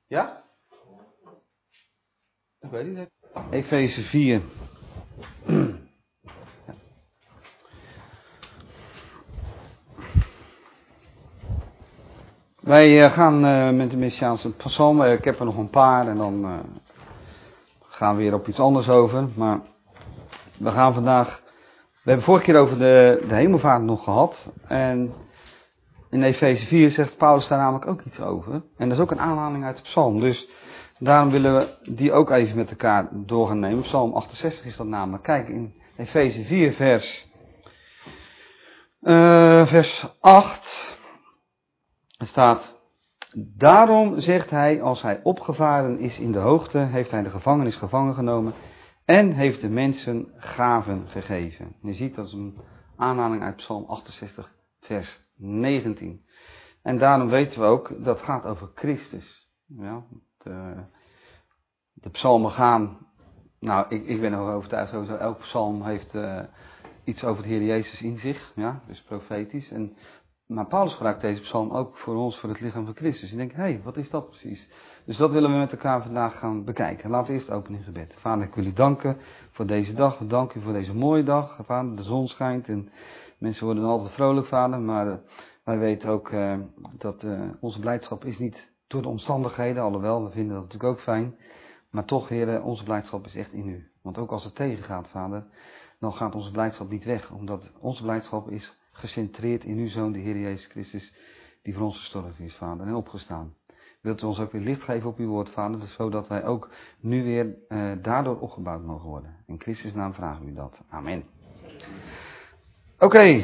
Ja? Ik weet niet. Efeze 4. Wij gaan met de Messiaanse psalm. Ik heb er nog een paar en dan gaan we weer op iets anders over. Maar we gaan vandaag... We hebben vorige keer over de hemelvaart nog gehad. En in Efeze 4 zegt Paulus daar namelijk ook iets over. En dat is ook een aanhaling uit de psalm. Dus daarom willen we die ook even met elkaar door gaan nemen. Psalm 68 is dat namelijk. Kijk, in Efeze 4 vers 8... Er staat, daarom zegt hij, als hij opgevaren is in de hoogte, heeft hij de gevangenis gevangen genomen en heeft de mensen gaven gegeven. Je ziet, dat is een aanhaling uit Psalm 68, vers 19. En daarom weten we ook, dat gaat over Christus. Ja, de psalmen gaan, nou ik ben er overtuigd, sowieso elke psalm heeft iets over de Heer Jezus in zich, ja, dus profetisch. Maar Paulus gebruikt deze psalm ook voor ons, voor het lichaam van Christus. Ik denk, hé, wat is dat precies? Dus dat willen we met elkaar vandaag gaan bekijken. Laten we eerst openen in gebed. Vader, ik wil u danken voor deze dag. We danken u voor deze mooie dag. Vader, de zon schijnt en mensen worden altijd vrolijk, Vader. Maar wij weten ook dat onze blijdschap is niet door de omstandigheden. Alhoewel, we vinden dat natuurlijk ook fijn. Maar toch, Heer, onze blijdschap is echt in u. Want ook als het tegengaat, Vader, dan gaat onze blijdschap niet weg. Omdat onze blijdschap is gecentreerd in uw Zoon, de Heer Jezus Christus, die voor ons gestorven is, Vader, en opgestaan. Wilt u ons ook weer licht geven op uw woord, Vader, zodat wij ook nu weer daardoor opgebouwd mogen worden. In Christus' naam vragen we u dat. Amen. Oké,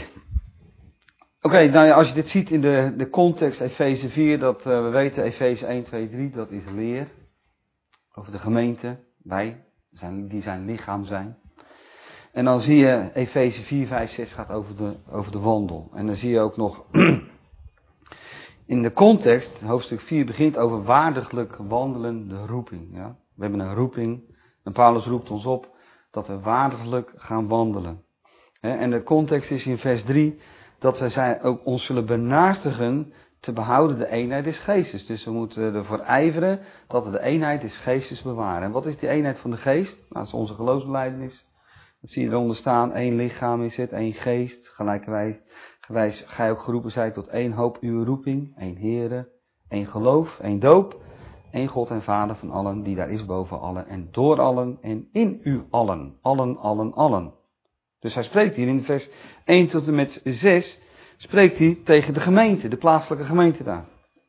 nou ja, als je dit ziet in de context Efeze 4, dat we weten, Efeze 1, 2, 3, dat is leer over de gemeente, wij, die zijn lichaam zijn. En dan zie je Efeze 4, 5, 6 gaat over de wandel. En dan zie je ook nog in de context, hoofdstuk 4 begint over waardiglijk wandelen, de roeping. Ja? We hebben een roeping en Paulus roept ons op dat we waardiglijk gaan wandelen. En de context is in vers 3 dat wij ook ons zullen benaastigen te behouden de eenheid des geestes. Dus we moeten ervoor ijveren dat we de eenheid des geestes bewaren. En wat is die eenheid van de geest? Nou, dat is onze geloofsbelijdenis. Dat zie je eronder staan, één lichaam is het, één geest, gelijkerwijs gij ook geroepen zijt tot één hoop uw roeping, één Heere, één geloof, één doop, één God en Vader van allen, die daar is boven allen en door allen en in u allen, allen. Dus hij spreekt hier in vers 1 tot en met 6, spreekt hij tegen de gemeente, de plaatselijke gemeente daar.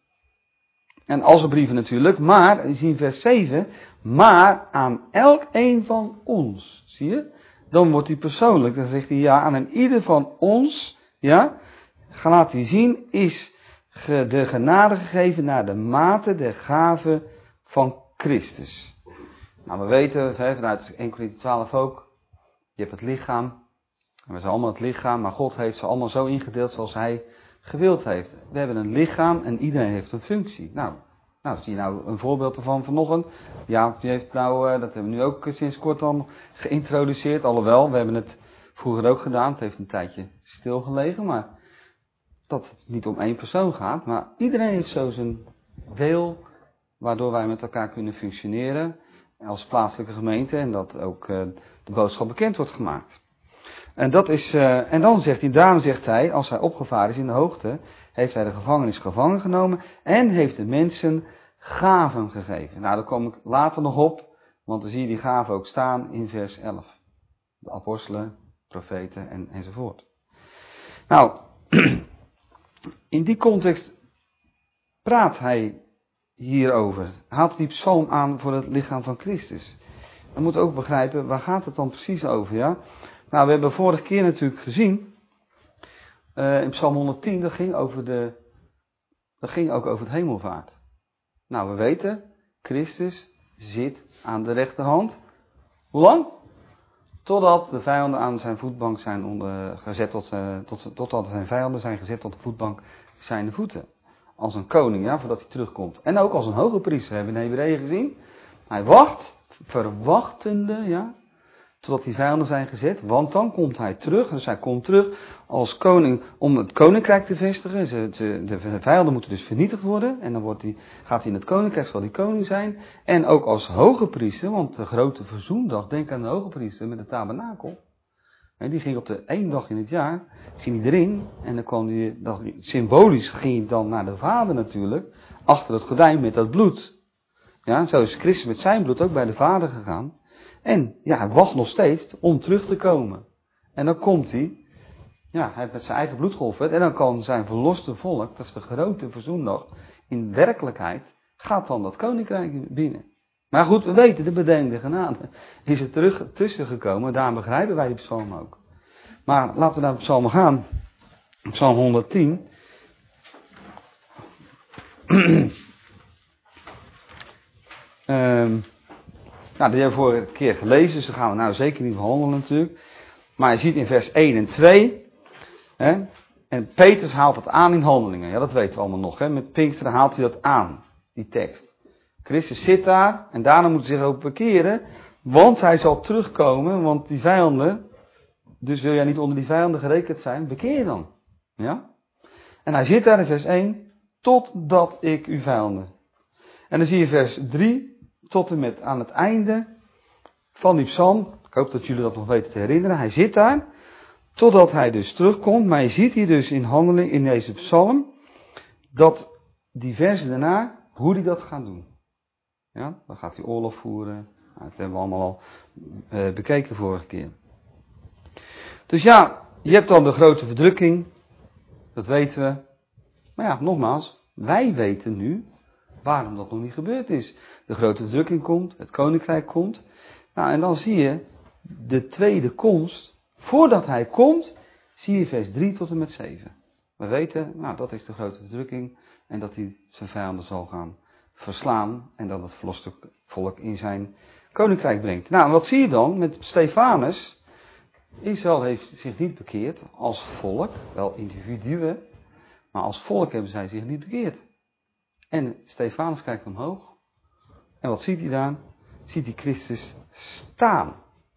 En al zijn brieven natuurlijk, maar, je ziet in vers 7, maar aan elk een van ons, zie je? Dan wordt hij persoonlijk, dan zegt hij ja, aan een ieder van ons, ja, laat hij zien, is de genade gegeven naar de mate der gave van Christus. Nou, we weten vanuit 1 Korinthe 12 ook, je hebt het lichaam, en we zijn allemaal het lichaam, maar God heeft ze allemaal zo ingedeeld zoals hij gewild heeft. We hebben een lichaam en iedereen heeft een functie. Nou, zie je nou een voorbeeld ervan vanochtend? Ja, die heeft dat hebben we nu ook sinds kort al geïntroduceerd. Alhoewel, we hebben het vroeger ook gedaan. Het heeft een tijdje stilgelegen, maar dat het niet om één persoon gaat. Maar iedereen heeft zo zijn deel, waardoor wij met elkaar kunnen functioneren als plaatselijke gemeente. En dat ook de boodschap bekend wordt gemaakt. En dan zegt hij, als hij opgevaren is in de hoogte, heeft hij de gevangenis gevangen genomen en heeft de mensen gaven gegeven. Nou, daar kom ik later nog op, want dan zie je die gaven ook staan in vers 11. De apostelen, profeten enzovoort. Nou, in die context praat hij hierover. Haalt die psalm aan voor het lichaam van Christus. We moeten ook begrijpen, waar gaat het dan precies over, ja? Nou, we hebben vorige keer natuurlijk gezien, in Psalm 110, dat ging ook over het hemelvaart. Nou, we weten, Christus zit aan de rechterhand. Hoe lang? Totdat de vijanden aan zijn voetbank zijn gezet, totdat zijn vijanden zijn gezet tot de voetbank zijn voeten. Als een koning, ja, voordat hij terugkomt. En ook als een hoge priester, hebben we in Hebreeën gezien. Hij wacht, verwachtende, ja, totdat die vijanden zijn gezet. Want dan komt hij terug. Dus hij komt terug als koning om het koninkrijk te vestigen. De vijanden moeten dus vernietigd worden. En dan gaat hij in het koninkrijk, zal hij koning zijn. En ook als hoge priester, want de grote verzoendag, denk aan de hoge priester met de tabernakel. En die ging op de 1 dag in het jaar, ging hij erin. En dan kwam hij, symbolisch ging hij dan naar de Vader natuurlijk. Achter het gordijn met dat bloed. Ja, zo is Christus met zijn bloed ook bij de Vader gegaan. En ja, hij wacht nog steeds om terug te komen. En dan komt hij. Ja, hij heeft met zijn eigen bloed geofferd. En dan kan zijn verloste volk, dat is de grote verzoendag, in werkelijkheid gaat dan dat koninkrijk binnen. Maar goed, we weten, de bedenkende genade is er terug tussen gekomen. Daarom begrijpen wij die psalm ook. Maar laten we naar de psalm gaan. Psalm 110. Nou, die hebben we vorige keer gelezen, dus daar gaan we nou zeker niet behandelen natuurlijk. Maar je ziet in vers 1 en 2, hè, en Petrus haalt het aan in Handelingen. Ja, dat weten we allemaal nog. Hè. Met Pinksteren haalt hij dat aan, die tekst. Christus zit daar en daarna moet hij zich ook bekeren, want hij zal terugkomen, want die vijanden, dus wil jij niet onder die vijanden gerekend zijn, bekeer je dan. Ja? En hij zit daar in vers 1, totdat ik uw vijanden. En dan zie je vers 3, tot en met aan het einde van die psalm. Ik hoop dat jullie dat nog weten te herinneren. Hij zit daar, totdat hij dus terugkomt. Maar je ziet hier dus in handeling, in deze psalm, dat die versen daarna, hoe hij dat gaat doen. Ja, dan gaat hij oorlog voeren. Nou, dat hebben we allemaal al bekeken vorige keer. Dus ja, je hebt dan de grote verdrukking. Dat weten we. Maar ja, nogmaals, wij weten nu waarom dat nog niet gebeurd is. De grote verdrukking komt, het koninkrijk komt. Nou, en dan zie je de tweede komst. Voordat hij komt, zie je vers 3 tot en met 7. We weten, nou, dat is de grote verdrukking. En dat hij zijn vijanden zal gaan verslaan. En dat het verloste volk in zijn koninkrijk brengt. Nou, en wat zie je dan met Stefanus? Israël heeft zich niet bekeerd als volk, wel individuen. Maar als volk hebben zij zich niet bekeerd. En Stefanus kijkt omhoog. En wat ziet hij dan? Ziet hij Christus staan.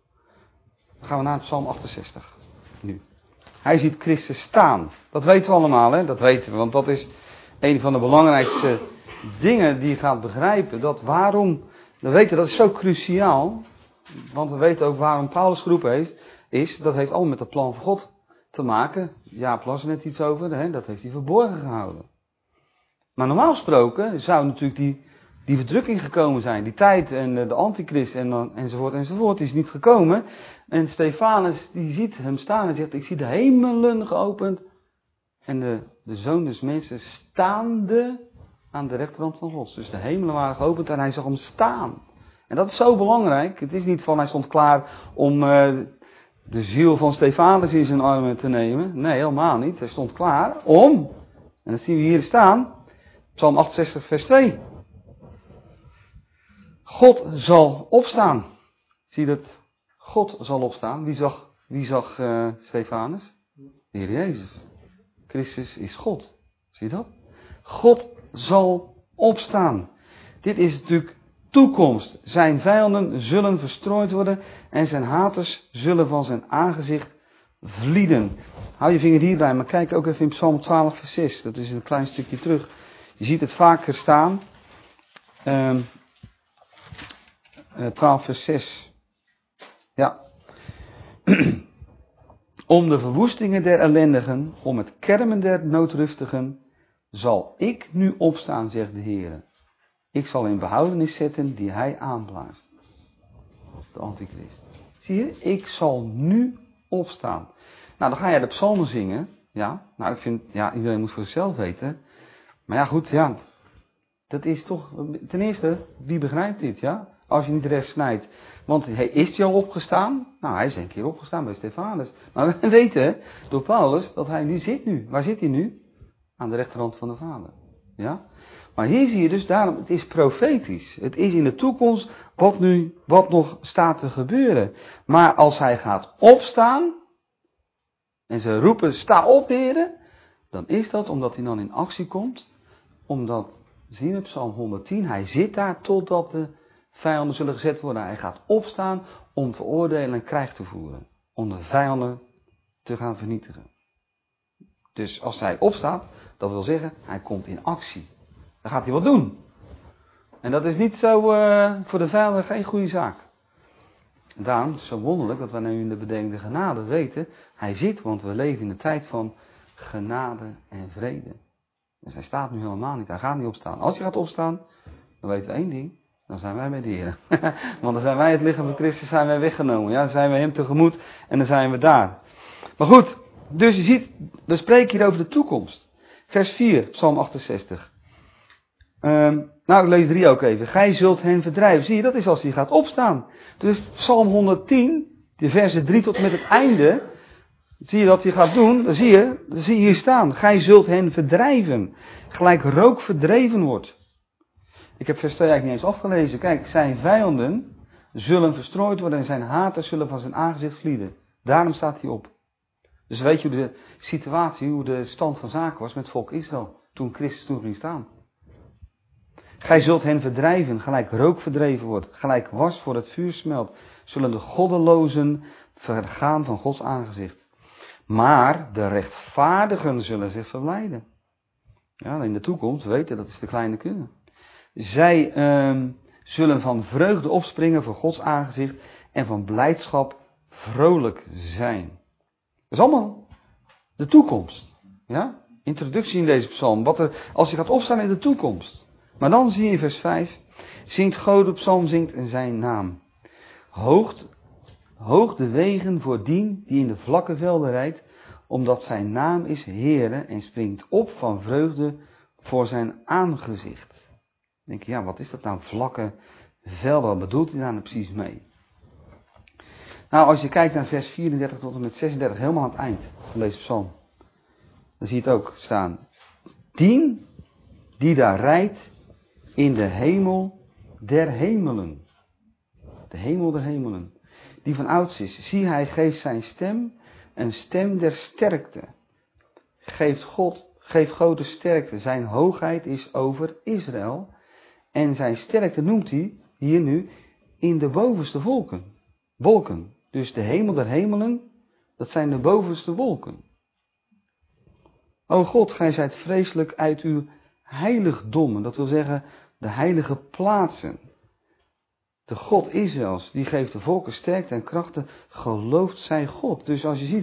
Dan gaan we naar Psalm 68. Nu. Hij ziet Christus staan. Dat weten we allemaal, hè? Dat weten we. Want dat is een van de belangrijkste dingen die je gaat begrijpen. Dat waarom, we weten, dat is zo cruciaal. Want we weten ook waarom Paulus geroepen is. Dat heeft allemaal met het plan van God te maken. Jaap las er net iets over. Hè? Dat heeft hij verborgen gehouden. Maar normaal gesproken zou natuurlijk die verdrukking gekomen zijn. Die tijd en de antichrist enzovoort is niet gekomen. En Stefanus die ziet hem staan en zegt, ik zie de hemelen geopend. En de zoon des mensen staande aan de rechterhand van God. Dus de hemelen waren geopend en hij zag hem staan. En dat is zo belangrijk. Het is niet van hij stond klaar om de ziel van Stefanus in zijn armen te nemen. Nee, helemaal niet. Hij stond klaar om, en dat zien we hier staan, Psalm 68 vers 2. God zal opstaan. Zie je dat? God zal opstaan. Wie zag Stefanus? De Heer Jezus. Christus is God. Zie je dat? God zal opstaan. Dit is natuurlijk toekomst. Zijn vijanden zullen verstrooid worden en zijn haters zullen van zijn aangezicht vlieden. Hou je vinger hierbij, maar kijk ook even in Psalm 12 vers 6. Dat is een klein stukje terug. Je ziet het vaker staan. 12 vers 6. Ja. Om de verwoestingen der ellendigen, om het kermen der noodruftigen, zal ik nu opstaan, zegt de Heer. Ik zal in behoudenis zetten die hij aanblaast. De antichrist. Zie je? Ik zal nu opstaan. Nou, dan ga je de psalmen zingen. Ja, nou ik vind, ja, iedereen moet voor zichzelf weten. Maar ja, goed, ja. Dat is toch, ten eerste, wie begrijpt dit, ja? Als je niet recht snijdt. Want is hij al opgestaan? Nou, hij is een keer opgestaan bij Stefanus. Maar we weten door Paulus dat hij nu zit nu. Waar zit hij nu? Aan de rechterhand van de Vader. Ja? Maar hier zie je dus daarom, het is profetisch. Het is in de toekomst wat nog staat te gebeuren. Maar als hij gaat opstaan, en ze roepen, sta op, heren, dan is dat omdat hij dan in actie komt. Omdat, zien we op Psalm 110, hij zit daar totdat de vijanden zullen gezet worden. Hij gaat opstaan om te oordelen en krijg te voeren. Om de vijanden te gaan vernietigen. Dus als hij opstaat, dat wil zeggen, hij komt in actie. Dan gaat hij wat doen. En dat is niet zo voor de vijanden geen goede zaak. Daarom is het zo wonderlijk dat we nu in de bedenkende genade weten. Hij zit, want we leven in de tijd van genade en vrede. Dus hij staat nu helemaal niet. Hij gaat niet opstaan. Als hij gaat opstaan, dan weten we één ding. Dan zijn wij bij de Heer. Want dan zijn wij het lichaam van Christus, zijn wij weggenomen. Ja, dan zijn we hem tegemoet en dan zijn we daar. Maar goed, dus je ziet, we spreken hier over de toekomst. Vers 4, Psalm 68. Nou, ik lees 3 ook even. Gij zult hen verdrijven. Zie je, dat is als hij gaat opstaan. Dus Psalm 110, de versen 3 tot en met het einde. Zie je dat hij gaat doen? Dan zie je hier staan. Gij zult hen verdrijven. Gelijk rook verdreven wordt. Ik heb vers 2 eigenlijk niet eens afgelezen. Kijk, zijn vijanden zullen verstrooid worden en zijn haters zullen van zijn aangezicht vlieden. Daarom staat hij op. Dus weet je hoe de situatie, hoe de stand van zaken was met het volk Israël. Toen Christus toen ging staan. Gij zult hen verdrijven, gelijk rook verdreven wordt, gelijk was voor het vuur smelt, zullen de goddelozen vergaan van Gods aangezicht. Maar de rechtvaardigen zullen zich verblijden. Ja, in de toekomst, weten, dat is de kleine kunnen. Zij zullen van vreugde opspringen voor Gods aangezicht en van blijdschap vrolijk zijn. Dat is allemaal de toekomst. Ja? Introductie in deze psalm. Als je gaat opstaan in de toekomst. Maar dan zie je in vers 5. Zingt God op psalm, zingt in zijn naam. Hoog de wegen voor dien die in de vlakke velden rijdt. Omdat zijn naam is Heere en springt op van vreugde voor zijn aangezicht. Dan denk je, ja, wat is dat nou, vlakke velden? Wat bedoelt hij daar nou precies mee? Nou, als je kijkt naar vers 34 tot en met 36, helemaal aan het eind van deze psalm. Dan zie je het ook staan. Dien die daar rijdt in de hemel der hemelen. De hemel der hemelen. Die van ouds is. Zie, hij geeft zijn stem, een stem der sterkte. Geeft God de sterkte. Zijn hoogheid is over Israël. En zijn sterkte noemt hij hier nu in de bovenste wolken. Dus de hemel der hemelen, dat zijn de bovenste wolken. O God, gij zijt vreselijk uit uw heiligdommen. Dat wil zeggen, de heilige plaatsen. De God Israëls, die geeft de volken sterkte en krachten, gelooft zij God. Dus als je ziet,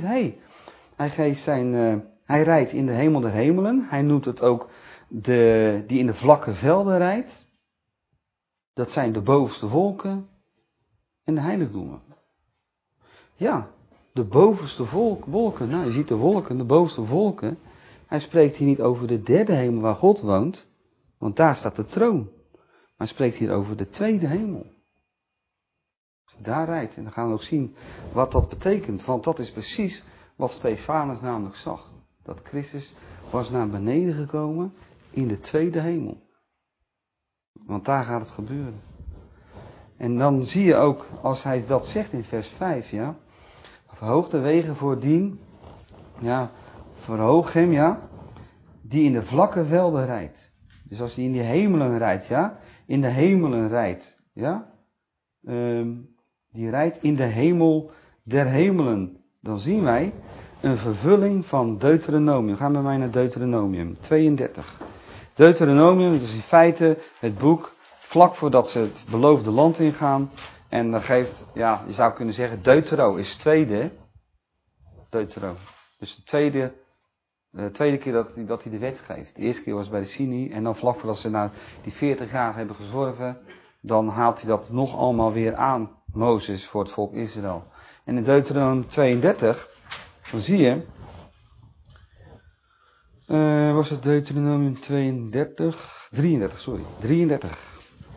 hij rijdt in de hemel der hemelen. Hij noemt het ook die in de vlakke velden rijdt. Dat zijn de bovenste wolken en de heiligdommen. Ja, de bovenste wolken. Nou, je ziet de wolken, de bovenste wolken. Hij spreekt hier niet over de derde hemel waar God woont, want daar staat de troon. Maar hij spreekt hier over de tweede hemel. Als hij daar rijdt, en dan gaan we ook zien wat dat betekent. Want dat is precies wat Stefanus namelijk zag. Dat Christus was naar beneden gekomen in de tweede hemel. Want daar gaat het gebeuren. En dan zie je ook, als hij dat zegt in vers 5, ja. Verhoog de wegen voor dien, ja, verhoog hem, ja, die in de vlakke velden rijdt. Dus als hij in die hemelen rijdt, ja, in de hemelen rijdt, ja, die rijdt in de hemel der hemelen. Dan zien wij een vervulling van Deuteronomium. Gaan we mij naar Deuteronomium 32. Deuteronomium, dat is in feite het boek vlak voordat ze het beloofde land ingaan. En dan geeft, ja, je zou kunnen zeggen, Deutero is tweede. Deutero. Dus de tweede keer dat hij de wet geeft. De eerste keer was bij de Sinai. En dan vlak voordat ze na die 40 jaar hebben gezworven, dan haalt hij dat nog allemaal weer aan, Mozes, voor het volk Israël. En in Deuteronomium 32, dan zie je, was het Deuteronomium 33.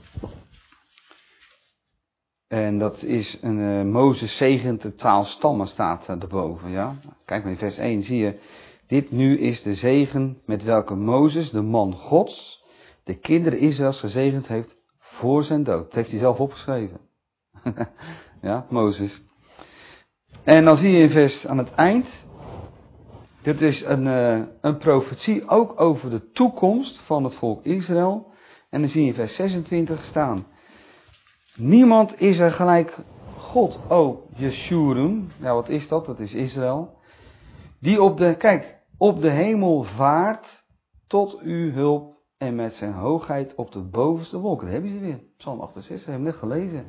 En dat is Mozes zegent de 12 stammen, staat erboven, ja. Kijk maar in vers 1, zie je, dit nu is de zegen met welke Mozes, de man Gods, de kinderen Israëls gezegend heeft voor zijn dood. Dat heeft hij zelf opgeschreven. Ja, Mozes. En dan zie je aan het eind, dit is een profetie ook over de toekomst van het volk Israël. En dan zie je in vers 26 staan. Niemand is er gelijk God. O, Jeshurun. Ja, wat is dat? Dat is Israël. Die op de hemel vaart tot uw hulp en met zijn hoogheid op de bovenste wolken. Daar hebben ze weer. Psalm 68, hebben we net gelezen.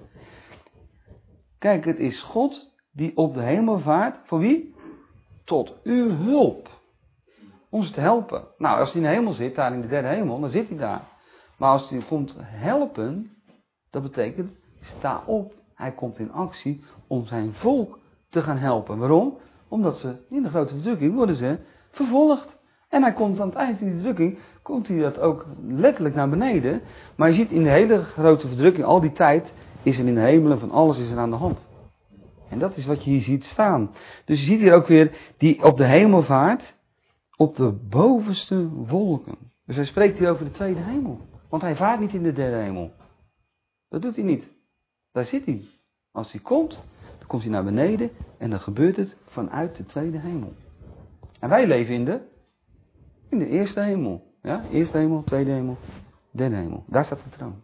Kijk, het is God die op de hemel vaart. Voor wie? Tot uw hulp. Om ze te helpen. Nou, als hij in de hemel zit, daar in de derde hemel, dan zit hij daar. Maar als hij komt helpen, dat betekent, sta op. Hij komt in actie om zijn volk te gaan helpen. Waarom? Omdat ze in de grote verdrukking worden ze vervolgd. En hij komt aan het eind van die verdrukking, komt hij dat ook letterlijk naar beneden. Maar je ziet in de hele grote verdrukking, al die tijd, is er in de hemelen van alles is er aan de hand. En dat is wat je hier ziet staan. Dus je ziet hier ook weer die op de hemel vaart, op de bovenste wolken. Dus hij spreekt hier over de tweede hemel. Want hij vaart niet in de derde hemel. Dat doet hij niet. Daar zit hij. Als hij komt, dan komt hij naar beneden en dan gebeurt het vanuit de tweede hemel. En wij leven in de eerste hemel. Ja? Eerste hemel, tweede hemel, derde hemel. Daar staat de troon.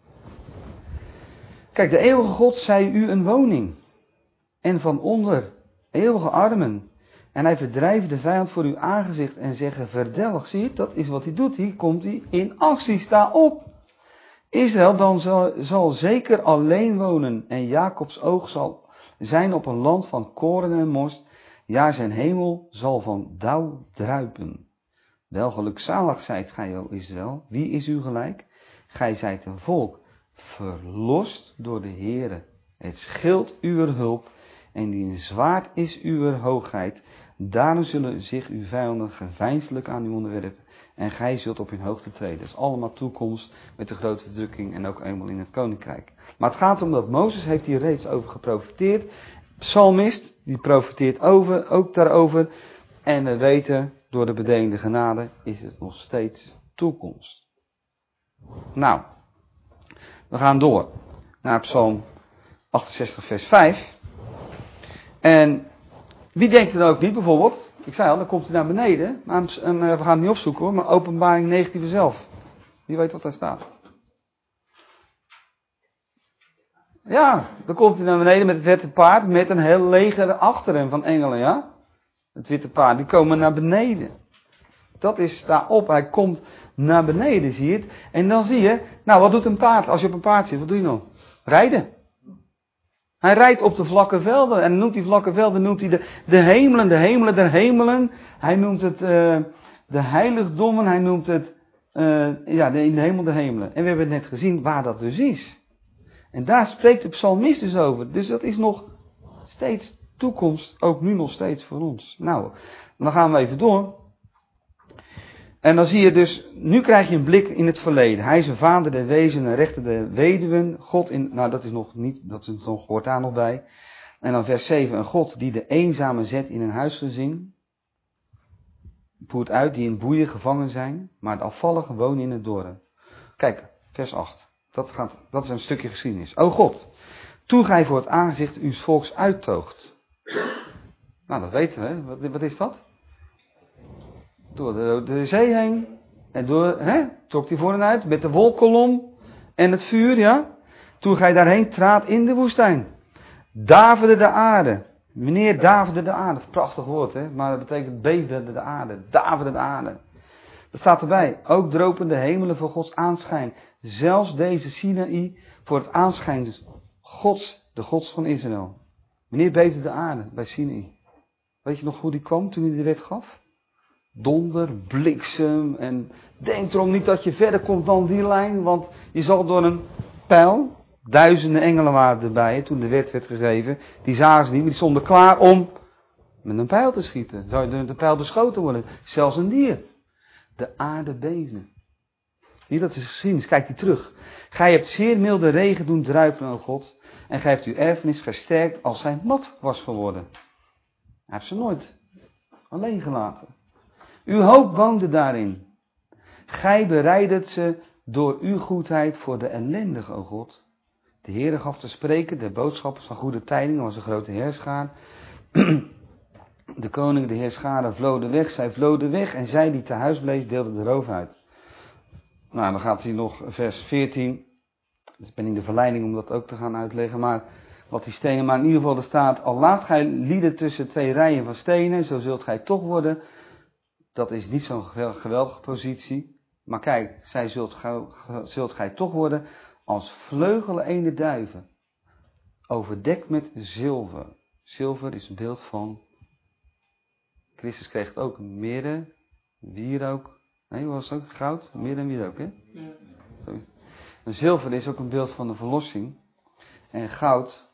Kijk, de eeuwige God zij u een woning. En van onder eeuwige armen. En hij verdrijft de vijand voor uw aangezicht en zeggen verdelg. Zie je, dat is wat hij doet. Hier komt hij in actie. Sta op. Israël dan zal zeker alleen wonen. En Jacobs oog zal zijn op een land van koren en most. Ja, zijn hemel zal van dauw druipen. Wel gelukzalig zijt gij, o Israël. Wie is u gelijk? Gij zijt een volk verlost door de Heere. Het schild uw hulp. En die een zwaard is uw hoogheid. Daarom zullen zich uw vijanden geveinselijk aan u onderwerpen. En gij zult op hun hoogte treden. Dat is allemaal toekomst met de grote verdrukking en ook eenmaal in het koninkrijk. Maar het gaat om dat Mozes heeft hier reeds over geprofeteerd. Psalmist, die profeteert ook daarover. En we weten, door de bedeelde genade is het nog steeds toekomst. Nou, we gaan door naar Psalm 68 vers 5. En wie denkt er dan ook niet, bijvoorbeeld, ik zei al, dan komt hij naar beneden, en we gaan het niet opzoeken hoor, maar Openbaring 19 zelf. Wie weet wat daar staat? Ja, dan komt hij naar beneden met het witte paard, met een heel leger achter hem van engelen, ja? Het witte paard, die komen naar beneden. Dat is daarop, hij komt naar beneden, zie je het. En dan zie je, nou wat doet een paard als je op een paard zit, wat doe je nou? Rijden. Hij rijdt op de vlakke velden. En noemt die vlakke velden, noemt hij de hemelen der hemelen. Hij noemt het de heiligdommen. Hij noemt het in de hemel der hemelen. En we hebben net gezien waar dat dus is. En daar spreekt de psalmist dus over. Dus dat is nog steeds toekomst. Ook nu nog steeds voor ons. Nou, dan gaan we even door. En dan zie je dus, nu krijg je een blik in het verleden. Hij is een vader der wezen en rechter der weduwen. God dat is nog niet, hoort daar nog bij. En dan vers 7, een God die de eenzame zet in een huisgezin. Voert uit die in boeien gevangen zijn, maar de afvalligen wonen in het dorre. Kijk, vers 8. Dat is een stukje geschiedenis. O God, toen gij voor het aangezicht uws volks uittoogt. Nou, dat weten we. Wat is dat? Door de zee heen. En trok hij voor en uit. Met de wolkolom. En het vuur, ja. Toen gij daarheen traadt in de woestijn. Daverde de aarde. Meneer daverde de aarde. Prachtig woord, hè. Maar dat betekent beefde de aarde. Daverde de aarde. Dat staat erbij. Ook dropen de hemelen voor Gods aanschijn. Zelfs deze Sinaï voor het aanschijn. Dus de Gods van Israël. Meneer beefde de aarde bij Sinaï. Weet je nog hoe die kwam toen hij de wet gaf? Donder, bliksem en denk erom niet dat je verder komt dan die lijn, want je zal door een pijl, duizenden engelen waren erbij toen de wet werd gegeven, die zagen ze niet, maar die stonden klaar om met een pijl te schieten. Zou je door de pijl beschoten worden, zelfs een dier. De aarde beefde. Hier, dat is geschiedenis, kijk die terug. Gij hebt zeer milde regen doen druipen, o God, en gij hebt uw erfenis versterkt als zij mat was geworden. Hij heeft ze nooit alleen gelaten. Uw hoop woonde daarin. Gij bereidet ze door uw goedheid voor de ellendige, o God. De Heere gaf te spreken, de boodschappers van goede tijdingen was een grote heerschaar. De koning, de heerscharen vloden weg, zij vloden weg en zij die te huis bleef deelden de roof uit. Nou, dan gaat hij nog vers 14. Dus ben ik de verleiding om dat ook te gaan uitleggen. Maar wat die stenen, maar in ieder geval er staat, al laat gij lieden tussen 2 rijen van stenen, zo zult gij toch worden. Dat is niet zo'n geweldige positie. Maar kijk, zij zult gij toch worden als vleugelen ene duiven. Overdekt met zilver. Zilver is een beeld van, Christus kreeg het ook, mirre, wierook. Nee, was het ook goud? Mirre en wierook, hè? Ja. Zilver is ook een beeld van de verlossing. En goud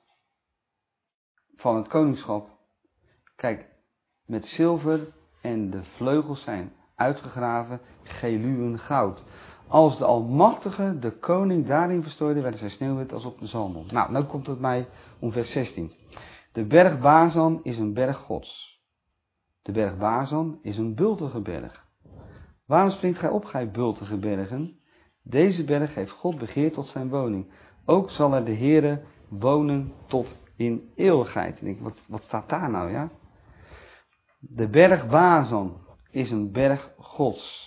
van het koningschap. Kijk, met zilver en de vleugels zijn uitgegraven, geluwen goud. Als de Almachtige de koning daarin verstoorde, werden zij sneeuwwit als op de zalmon. Nou, nu komt het mij om vers 16. De berg Bazan is een berg Gods. De berg Bazan is een bultige berg. Waarom springt gij op, gij bultige bergen? Deze berg heeft God begeerd tot zijn woning. Ook zal er de Heere wonen tot in eeuwigheid. Ik denk, wat staat daar nou, ja? De berg Bazan is een berg Gods.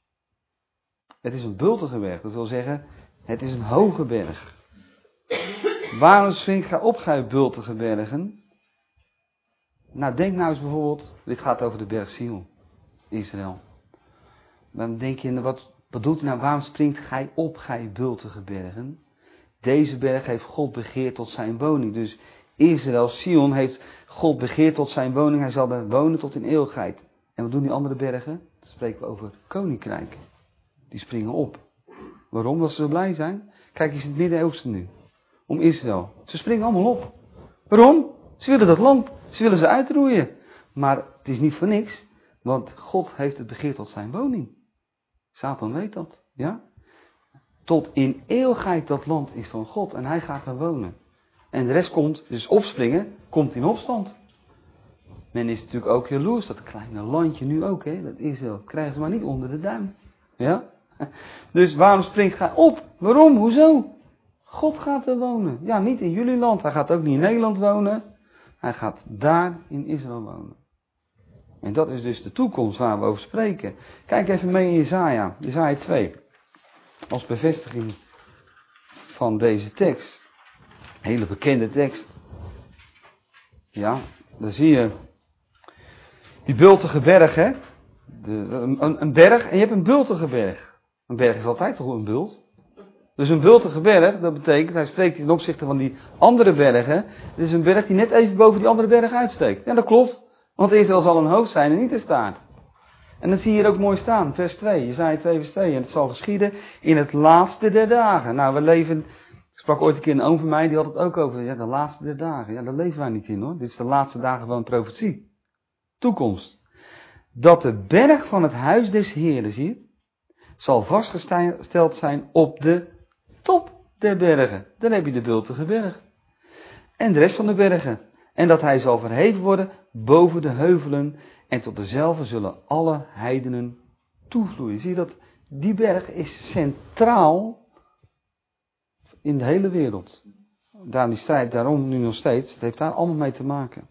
Het is een bultige berg, dat wil zeggen, het is een hoge berg. Waarom springt gij op, gij bultige bergen? Nou, denk nou eens bijvoorbeeld, dit gaat over de berg Sion, Israël. Dan denk je, wat doet hij nou, waarom springt gij op, gij bultige bergen? Deze berg heeft God begeerd tot zijn woning. Dus Israël, Sion, heeft God begeerd tot zijn woning. Hij zal daar wonen tot in eeuwigheid. En wat doen die andere bergen? Dan spreken we over koninkrijk. Die springen op. Waarom? Dat ze zo blij zijn. Kijk eens in het Midden-Oosten nu. Om Israël. Ze springen allemaal op. Waarom? Ze willen dat land. Ze willen ze uitroeien. Maar het is niet voor niks. Want God heeft het begeerd tot zijn woning. Satan weet dat. Ja? Tot in eeuwigheid dat land is van God. En hij gaat daar wonen. En de rest komt, dus opspringen, komt in opstand. Men is natuurlijk ook jaloers. Dat kleine landje nu ook. Hè? Dat Israël. Dat krijgen ze maar niet onder de duim. Ja? Dus waarom springt gij op? Waarom? Hoezo? God gaat er wonen. Ja, niet in jullie land. Hij gaat ook niet in Nederland wonen. Hij gaat daar in Israël wonen. En dat is dus de toekomst waar we over spreken. Kijk even mee in Jesaja. Jesaja 2. Als bevestiging van deze tekst. Een hele bekende tekst. Ja, dan zie je die bultige berg, hè. Een berg en je hebt een bultige berg. Een berg is altijd toch een bult. Dus een bultige berg, dat betekent, hij spreekt ten opzichte van die andere bergen. Het is een berg die net even boven die andere berg uitsteekt. Ja, dat klopt. Want Israël zal een hoofd zijn en niet een staart. En dat zie je hier ook mooi staan, vers 2. Jesaja 2 vers 2. En het zal geschieden in het laatste der dagen. Nou, we leven, ik sprak ooit een keer een oom van mij, die had het ook over, ja, de laatste der dagen. Ja, daar leven wij niet in hoor. Dit is de laatste dagen van een profetie. Toekomst. Dat de berg van het huis des Heeren, zie je, zal vastgesteld zijn op de top der bergen. Dan heb je de bultige berg. En de rest van de bergen. En dat hij zal verheven worden boven de heuvelen. En tot dezelfde zullen alle heidenen toevloeien. Zie je dat? Die berg is centraal in de hele wereld. Daarom die strijd, daarom nu nog steeds. Het heeft daar allemaal mee te maken.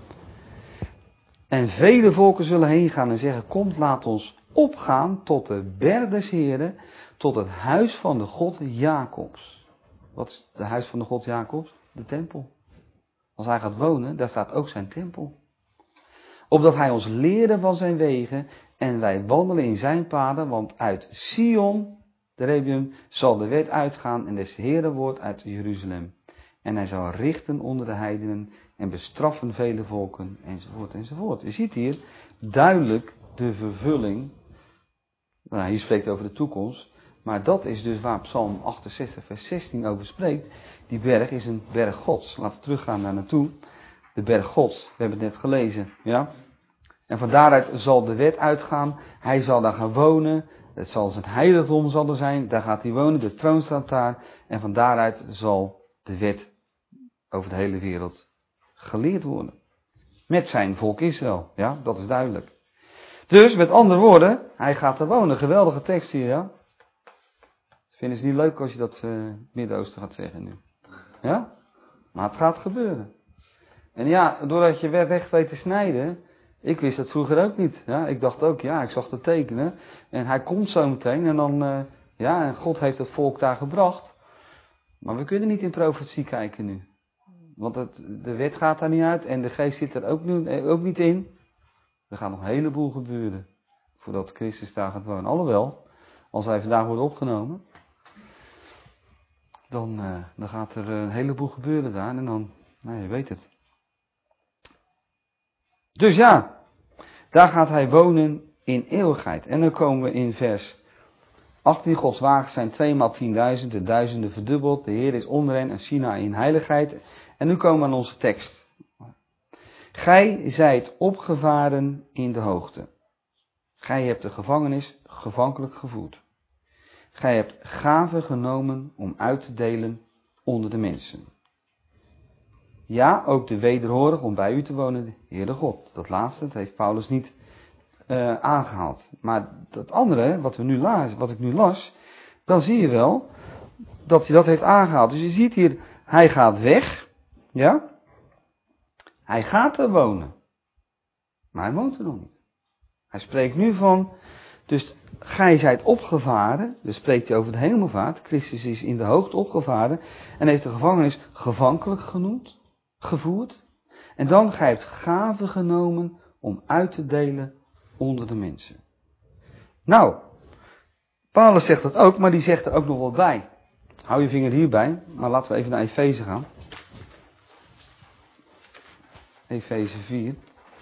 En vele volken zullen heen gaan en zeggen, komt, laat ons opgaan tot de berg des Heren, tot het huis van de God Jacobs. Wat is het huis van de God Jacobs? De tempel. Als hij gaat wonen, daar staat ook zijn tempel. Opdat hij ons leerde van zijn wegen en wij wandelen in zijn paden, want uit Sion, de Rebium, zal de wet uitgaan en des Heren woord uit Jeruzalem. En hij zal richten onder de heidenen en bestraffen vele volken, enzovoort, enzovoort. Je ziet hier duidelijk de vervulling. Nou, hier spreekt over de toekomst. Maar dat is dus waar Psalm 68 vers 16 over spreekt. Die berg is een berg Gods. Laten we teruggaan daar naartoe. De berg Gods, we hebben het net gelezen. Ja? En van daaruit zal de wet uitgaan. Hij zal daar gaan wonen. Het zal zijn heiligdom zal er zijn. Daar gaat hij wonen. De troon staat daar. En van daaruit zal de wet over de hele wereld geleerd worden. Met zijn volk Israël. Ja, dat is duidelijk. Dus, met andere woorden, hij gaat er wonen. Geweldige tekst hier, ja. Vinden ze niet leuk als je dat Midden-Oosten gaat zeggen nu? Ja? Maar het gaat gebeuren. En ja, doordat je recht weet te snijden. Ik wist dat vroeger ook niet. Ja? Ik dacht ook, ja, ik zag het tekenen. En hij komt zo meteen. En dan, ja, en God heeft het volk daar gebracht. Maar we kunnen niet in profetie kijken nu. Want de wet gaat daar niet uit en de geest zit er ook niet in. Er gaat nog een heleboel gebeuren voordat Christus daar gaat wonen. Alhoewel, als hij vandaag wordt opgenomen, dan gaat er een heleboel gebeuren daar en dan, je weet het. Dus ja, daar gaat hij wonen in eeuwigheid. En dan komen we in vers 18. Gods wagens zijn 2 x 10.000, de duizenden verdubbeld. De Heer is onder hen en Sinaï in heiligheid. En nu komen we aan onze tekst. Gij zijt opgevaren in de hoogte. Gij hebt de gevangenis gevankelijk gevoerd. Gij hebt gaven genomen om uit te delen onder de mensen. Ja, ook de wederhorig om bij u te wonen, de Heere God. Dat laatste, dat heeft Paulus niet aangehaald. Maar dat andere, wat ik nu las, dan zie je wel dat hij dat heeft aangehaald. Dus je ziet hier, hij gaat weg, ja. Hij gaat er wonen. Maar hij woont er nog niet. Hij spreekt nu van, dus gij zijt opgevaren, dus spreekt hij over de hemelvaart. Christus is in de hoogte opgevaren en heeft de gevangenis gevankelijk gevoerd. En dan gij hebt gaven genomen om uit te delen onder de mensen. Nou, Paulus zegt dat ook, maar die zegt er ook nog wel bij. Hou je vinger hierbij, maar laten we even naar Efeze gaan. Efeze 4.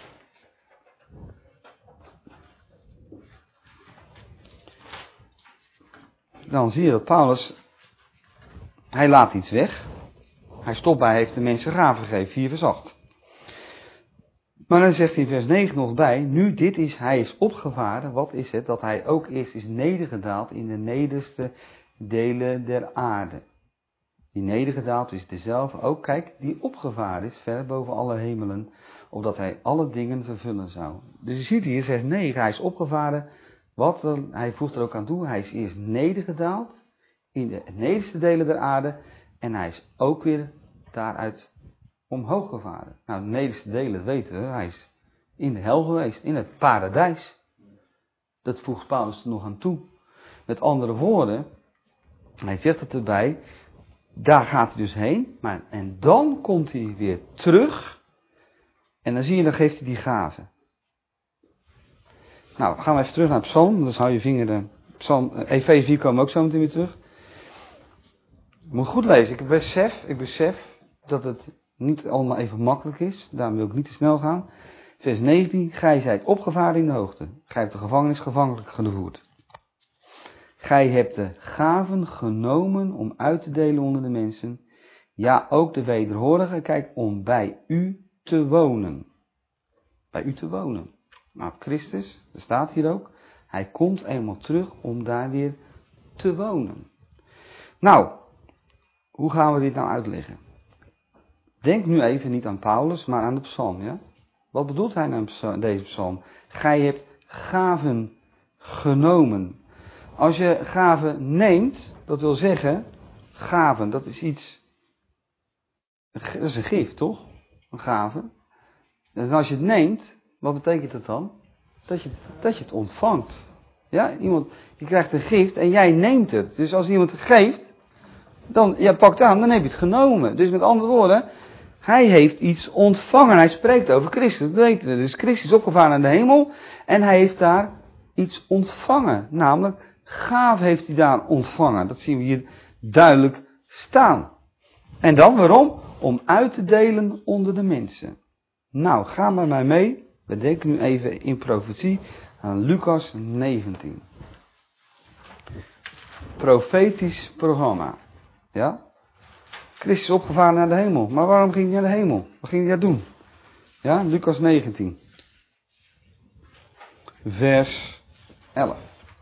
Dan zie je dat Paulus, hij laat iets weg. Hij stopt bij, heeft de mensen gaven gegeven, 4 vers 8. Maar dan zegt hij in vers 9 nog bij, nu dit is, hij is opgevaren, wat is het? Dat hij ook eerst is nedergedaald in de nederste delen der aarde. Die nedergedaald is dezelfde, ook kijk, die opgevaren is, ver boven alle hemelen, opdat hij alle dingen vervullen zou. Dus je ziet hier, vers 9, hij is opgevaren, hij voegt er ook aan toe, hij is eerst nedergedaald in de nederste delen der aarde en hij is ook weer daaruit omhoog gevaren. Nou, de nederste delen, dat weten we, hij is in de hel geweest, in het paradijs. Dat voegt Paulus er nog aan toe. Met andere woorden, hij zegt het erbij, daar gaat hij dus heen, en dan komt hij weer terug en dan zie je, dan geeft hij die gaven. Nou, gaan we even terug naar Psalm, dus hou je vinger Efeze 4 komen ook zo meteen weer terug. Je moet goed lezen, ik besef dat het niet allemaal even makkelijk is, daarom wil ik niet te snel gaan. Vers 19, gij zijt opgevaren in de hoogte, gij hebt de gevangenis gevankelijk gevoerd. Gij hebt de gaven genomen om uit te delen onder de mensen, ja ook de wederhorigen, kijk, om bij u te wonen. Bij u te wonen. Nou, Christus, dat staat hier ook, hij komt eenmaal terug om daar weer te wonen. Nou, hoe gaan we dit nou uitleggen? Denk nu even niet aan Paulus, maar aan de psalm, ja? Wat bedoelt hij nou in deze psalm? Gij hebt gaven genomen. Als je gaven neemt, dat wil zeggen, gaven, dat is iets, dat is een gift, toch? Een gave. Dus als je het neemt, wat betekent dat dan? Dat je het ontvangt. Ja, je krijgt een gift en jij neemt het. Dus als iemand het geeft, dan, jij pakt aan, dan heb je het genomen. Dus met andere woorden, hij heeft iets ontvangen. Hij spreekt over Christus, dat weten we. Dus Christus is opgevaren naar de hemel en hij heeft daar iets ontvangen. Namelijk, gaven heeft hij daar ontvangen. Dat zien we hier duidelijk staan. En dan waarom? Om uit te delen onder de mensen. Nou, ga met mij mee. We denken nu even in profetie aan Lucas 19. Profetisch programma. Ja? Christus is opgevaren naar de hemel. Maar waarom ging hij naar de hemel? Wat ging hij daar doen? Ja, Lucas 19. Vers 11.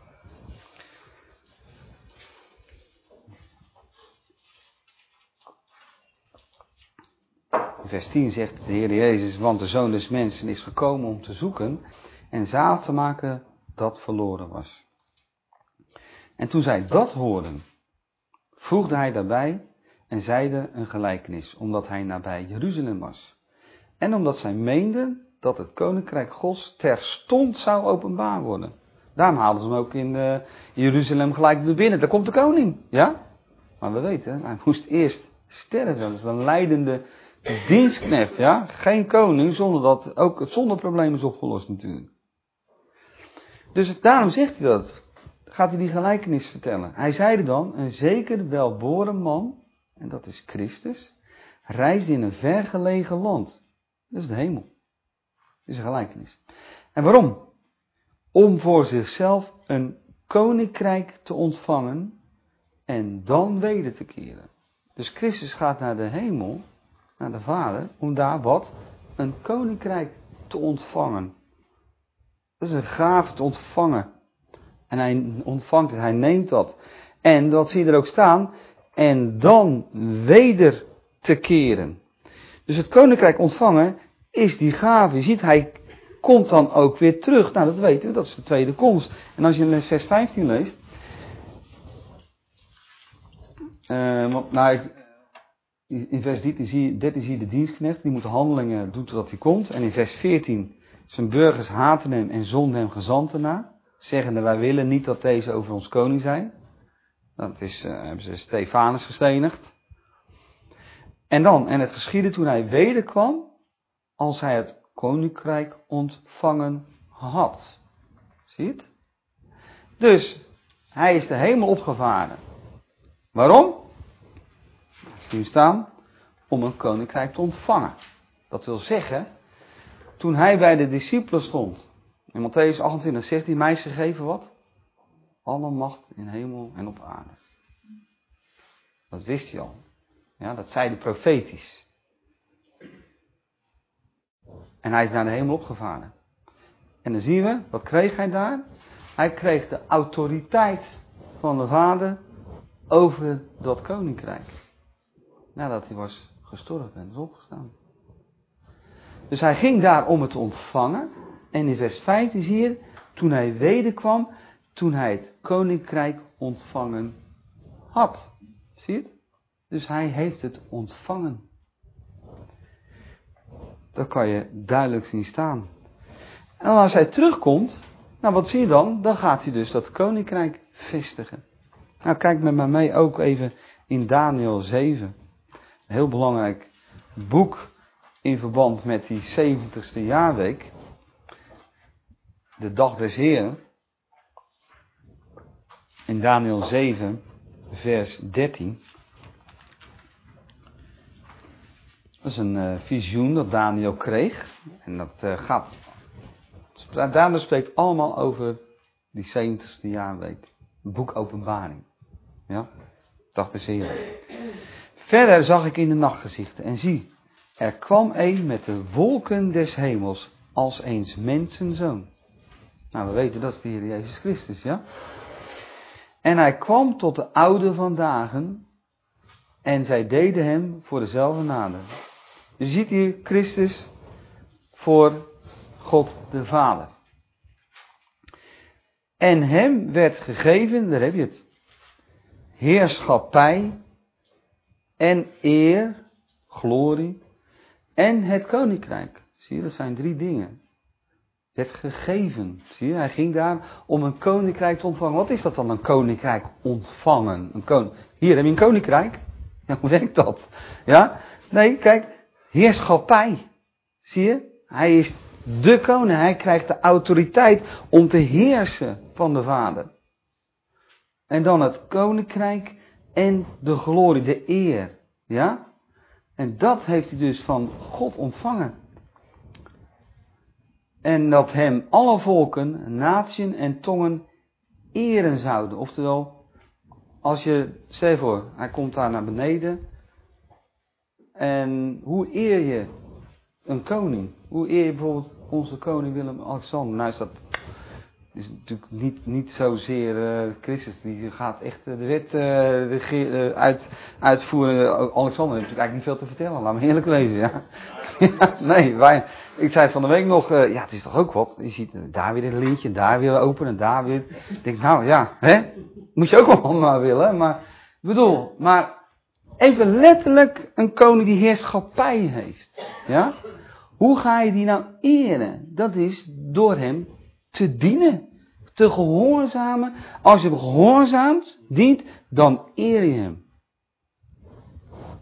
Vers 10 zegt de Heer Jezus, want de Zoon des Mensen is gekomen om te zoeken en zalig te maken dat verloren was. En toen zij dat hoorden, voegde hij daarbij en zeide een gelijkenis, omdat hij nabij Jeruzalem was. En omdat zij meenden dat het koninkrijk Gods terstond zou openbaar worden. Daarom haalden ze hem ook in Jeruzalem gelijk naar binnen. Daar komt de koning, ja? Maar we weten, hij moest eerst sterven. Dat is een lijdende dienstknecht, ja. Geen koning, zonder dat ook het zondeprobleem is opgelost natuurlijk. Dus daarom zegt hij dat. Gaat hij die gelijkenis vertellen. Hij zeide dan, een zeker welboren man, en dat is Christus, reisde in een vergelegen land. Dat is de hemel. Dat is een gelijkenis. En waarom? Om voor zichzelf een koninkrijk te ontvangen en dan weder te keren. Dus Christus gaat naar de hemel, naar de Vader, om daar wat? Een koninkrijk te ontvangen. Dat is een gave te ontvangen. En hij ontvangt het, hij neemt dat. En dat zie je er ook staan. En dan weder te keren. Dus het koninkrijk ontvangen is die gave. Je ziet, hij komt dan ook weer terug. Nou, dat weten we, dat is de tweede komst. En als je in vers 15 leest. In vers 13 zie je de dienstknecht. Die moet handelingen doen totdat hij komt. En in vers 14. Zijn burgers haten hem en zonden hem gezanten na. Zeggende, wij willen niet dat deze over ons koning zijn. Dat is, hebben ze Stefanus gestenigd. En het geschiedde toen hij wederkwam, als hij het koninkrijk ontvangen had. Zie je het? Dus, hij is de hemel opgevaren. Waarom? Zie je staan? Om een koninkrijk te ontvangen. Dat wil zeggen, toen hij bij de discipelen stond, in Mattheüs 28 zegt hij, mij is gegeven wat? Alle macht in hemel en op aarde. Dat wist hij al. Ja, dat zei hij profetisch. En hij is naar de hemel opgevaren. En dan zien we, wat kreeg hij daar? Hij kreeg de autoriteit van de Vader over dat koninkrijk. Nadat hij was gestorven en is opgestaan. Dus hij ging daar om het te ontvangen. En in vers 15 zie je, toen hij wederkwam, toen hij het koninkrijk ontvangen had. Zie je het? Dus hij heeft het ontvangen. Dat kan je duidelijk zien staan. En als hij terugkomt, nou wat zie je dan? Dan gaat hij dus dat koninkrijk vestigen. Nou kijk met mij mee ook even in Daniel 7. Een heel belangrijk boek in verband met die 70ste jaarweek. De dag des Heeren. In Daniel 7, vers 13. Dat is een visioen dat Daniel kreeg. En dat Daniel spreekt allemaal over die 70ste jaarweek. Boek Openbaring. Ja, dag des Heeren. Verder zag ik in de nachtgezichten en zie, er kwam een met de wolken des hemels als eens mensenzoon. Nou, we weten dat is de Heer Jezus Christus, ja. En hij kwam tot de oude van dagen en zij deden hem voor dezelfde nader. Je ziet hier Christus voor God de Vader. En hem werd gegeven, daar heb je het, heerschappij en eer, glorie en het koninkrijk. Zie je, dat zijn 3 dingen. Werd gegeven. Zie je, hij ging daar om een koninkrijk te ontvangen. Wat is dat dan, een koninkrijk ontvangen? Hier heb je een koninkrijk. Ja, hoe werkt dat? Ja? Nee, kijk, heerschappij. Zie je? Hij is de koning. Hij krijgt de autoriteit om te heersen van de Vader. En dan het koninkrijk en de glorie, de eer. Ja? En dat heeft hij dus van God ontvangen. En dat hem alle volken, natieën en tongen eren zouden. Oftewel, als je, stel je voor, hij komt daar naar beneden. En hoe eer je een koning? Hoe eer je bijvoorbeeld onze koning Willem-Alexander? Nou is natuurlijk niet zozeer Christus, die gaat echt de wet uitvoeren. Alexander heeft natuurlijk eigenlijk niet veel te vertellen, laat me eerlijk wezen. Ja. Nee, ik zei van de week nog, ja het is toch ook wat. Je ziet daar weer een lintje, daar weer open en daar weer. Ik denk nou ja, hè? Moet je ook wel maar willen. Maar maar even letterlijk een koning die heerschappij heeft. Ja? Hoe ga je die nou eren? Dat is door hem te dienen. Te gehoorzamen. Als je hem gehoorzaamt, dient, dan eer je hem.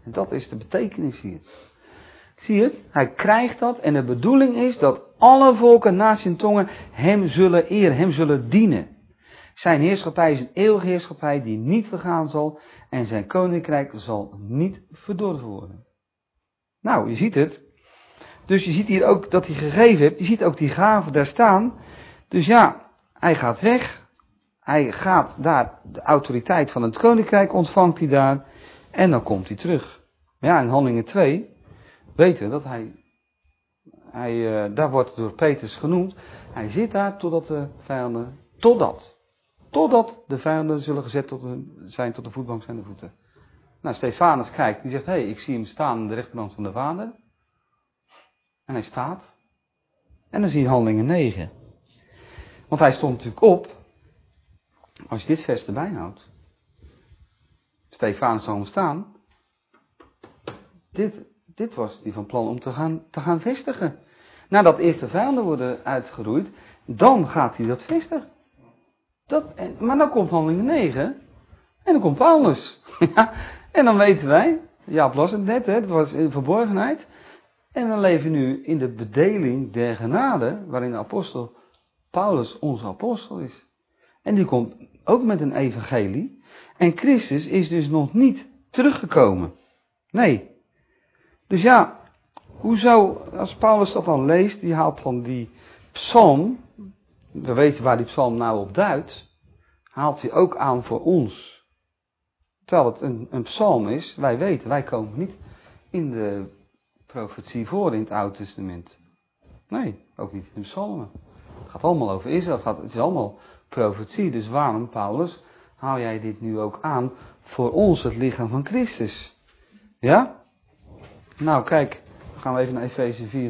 En dat is de betekenis hier. Zie je het? Hij krijgt dat en de bedoeling is dat alle volken, naties en tongen hem zullen eren, hem zullen dienen. Zijn heerschappij is een eeuwige heerschappij die niet vergaan zal en zijn koninkrijk zal niet verdorven worden. Nou, je ziet het. Dus je ziet hier ook dat hij gegeven heeft. Je ziet ook die gaven daar staan. Dus ja, hij gaat weg. Hij gaat daar, de autoriteit van het koninkrijk ontvangt hij daar. En dan komt hij terug. Ja, in Handelingen 2 weten we dat hij daar wordt door Petrus genoemd. Hij zit daar totdat de vijanden, totdat de vijanden zullen gezet zijn tot de voetbank zijn de voeten. Nou, Stefanus kijkt, die zegt, ik zie hem staan aan de rechterhand van de Vader. En hij staat. En dan zie je Handelingen 9. Want hij stond natuurlijk op. Als je dit vers erbij houdt. Stefanus zal hem staan. Dit was die van plan om te gaan vestigen. Nadat eerst de vijanden worden uitgeroeid. Dan gaat hij dat vestigen. Maar dan komt Handelingen 9. En dan komt Paulus. En dan weten wij. Jaap las het net. Dat was in verborgenheid. En we leven nu in de bedeling der genade, waarin de apostel Paulus onze apostel is. En die komt ook met een evangelie. En Christus is dus nog niet teruggekomen. Nee. Dus ja, hoezo, als Paulus dat dan leest, die haalt van die psalm, we weten waar die psalm nou op duidt, haalt hij ook aan voor ons. Terwijl het een psalm is, wij weten, wij komen niet in de profetie voor in het Oude Testament. Nee, ook niet in de psalmen. Het gaat allemaal over Israël, het is allemaal profetie. Dus waarom, Paulus, haal jij dit nu ook aan voor ons, het lichaam van Christus? Ja? Nou, kijk, dan gaan we even naar Efeze 4.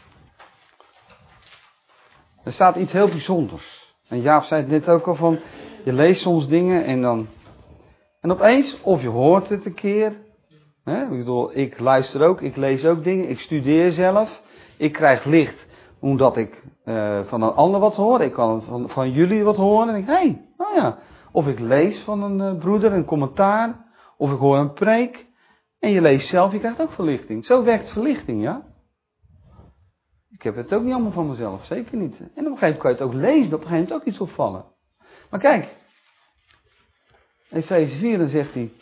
Er staat iets heel bijzonders. En Jaap zei het net ook al van, je leest soms dingen en opeens, of je hoort het een keer. Ik bedoel, ik luister ook, ik lees ook dingen, ik studeer zelf. Ik krijg licht omdat ik van een ander wat hoor. Ik kan van jullie wat horen en ik denk, oh ja. Of ik lees van een broeder een commentaar. Of ik hoor een preek. En je leest zelf, je krijgt ook verlichting. Zo werkt verlichting, ja. Ik heb het ook niet allemaal van mezelf, zeker niet. En op een gegeven moment kan je het ook lezen, op een gegeven moment ook iets opvallen. Maar kijk, Efeze 4, dan zegt hij.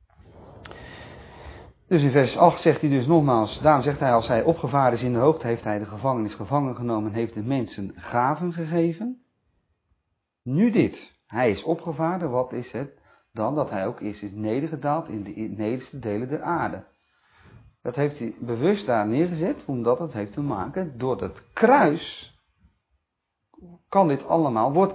Dus in vers 8 zegt hij dus nogmaals, daarom zegt hij, als hij opgevaren is in de hoogte, heeft hij de gevangenis gevangen genomen en heeft de mensen gaven gegeven. Nu dit, hij is opgevaren, wat is het dan? Dat hij ook eerst is nedergedaald in de nederste delen der aarde. Dat heeft hij bewust daar neergezet, omdat het heeft te maken, door het kruis, kan dit allemaal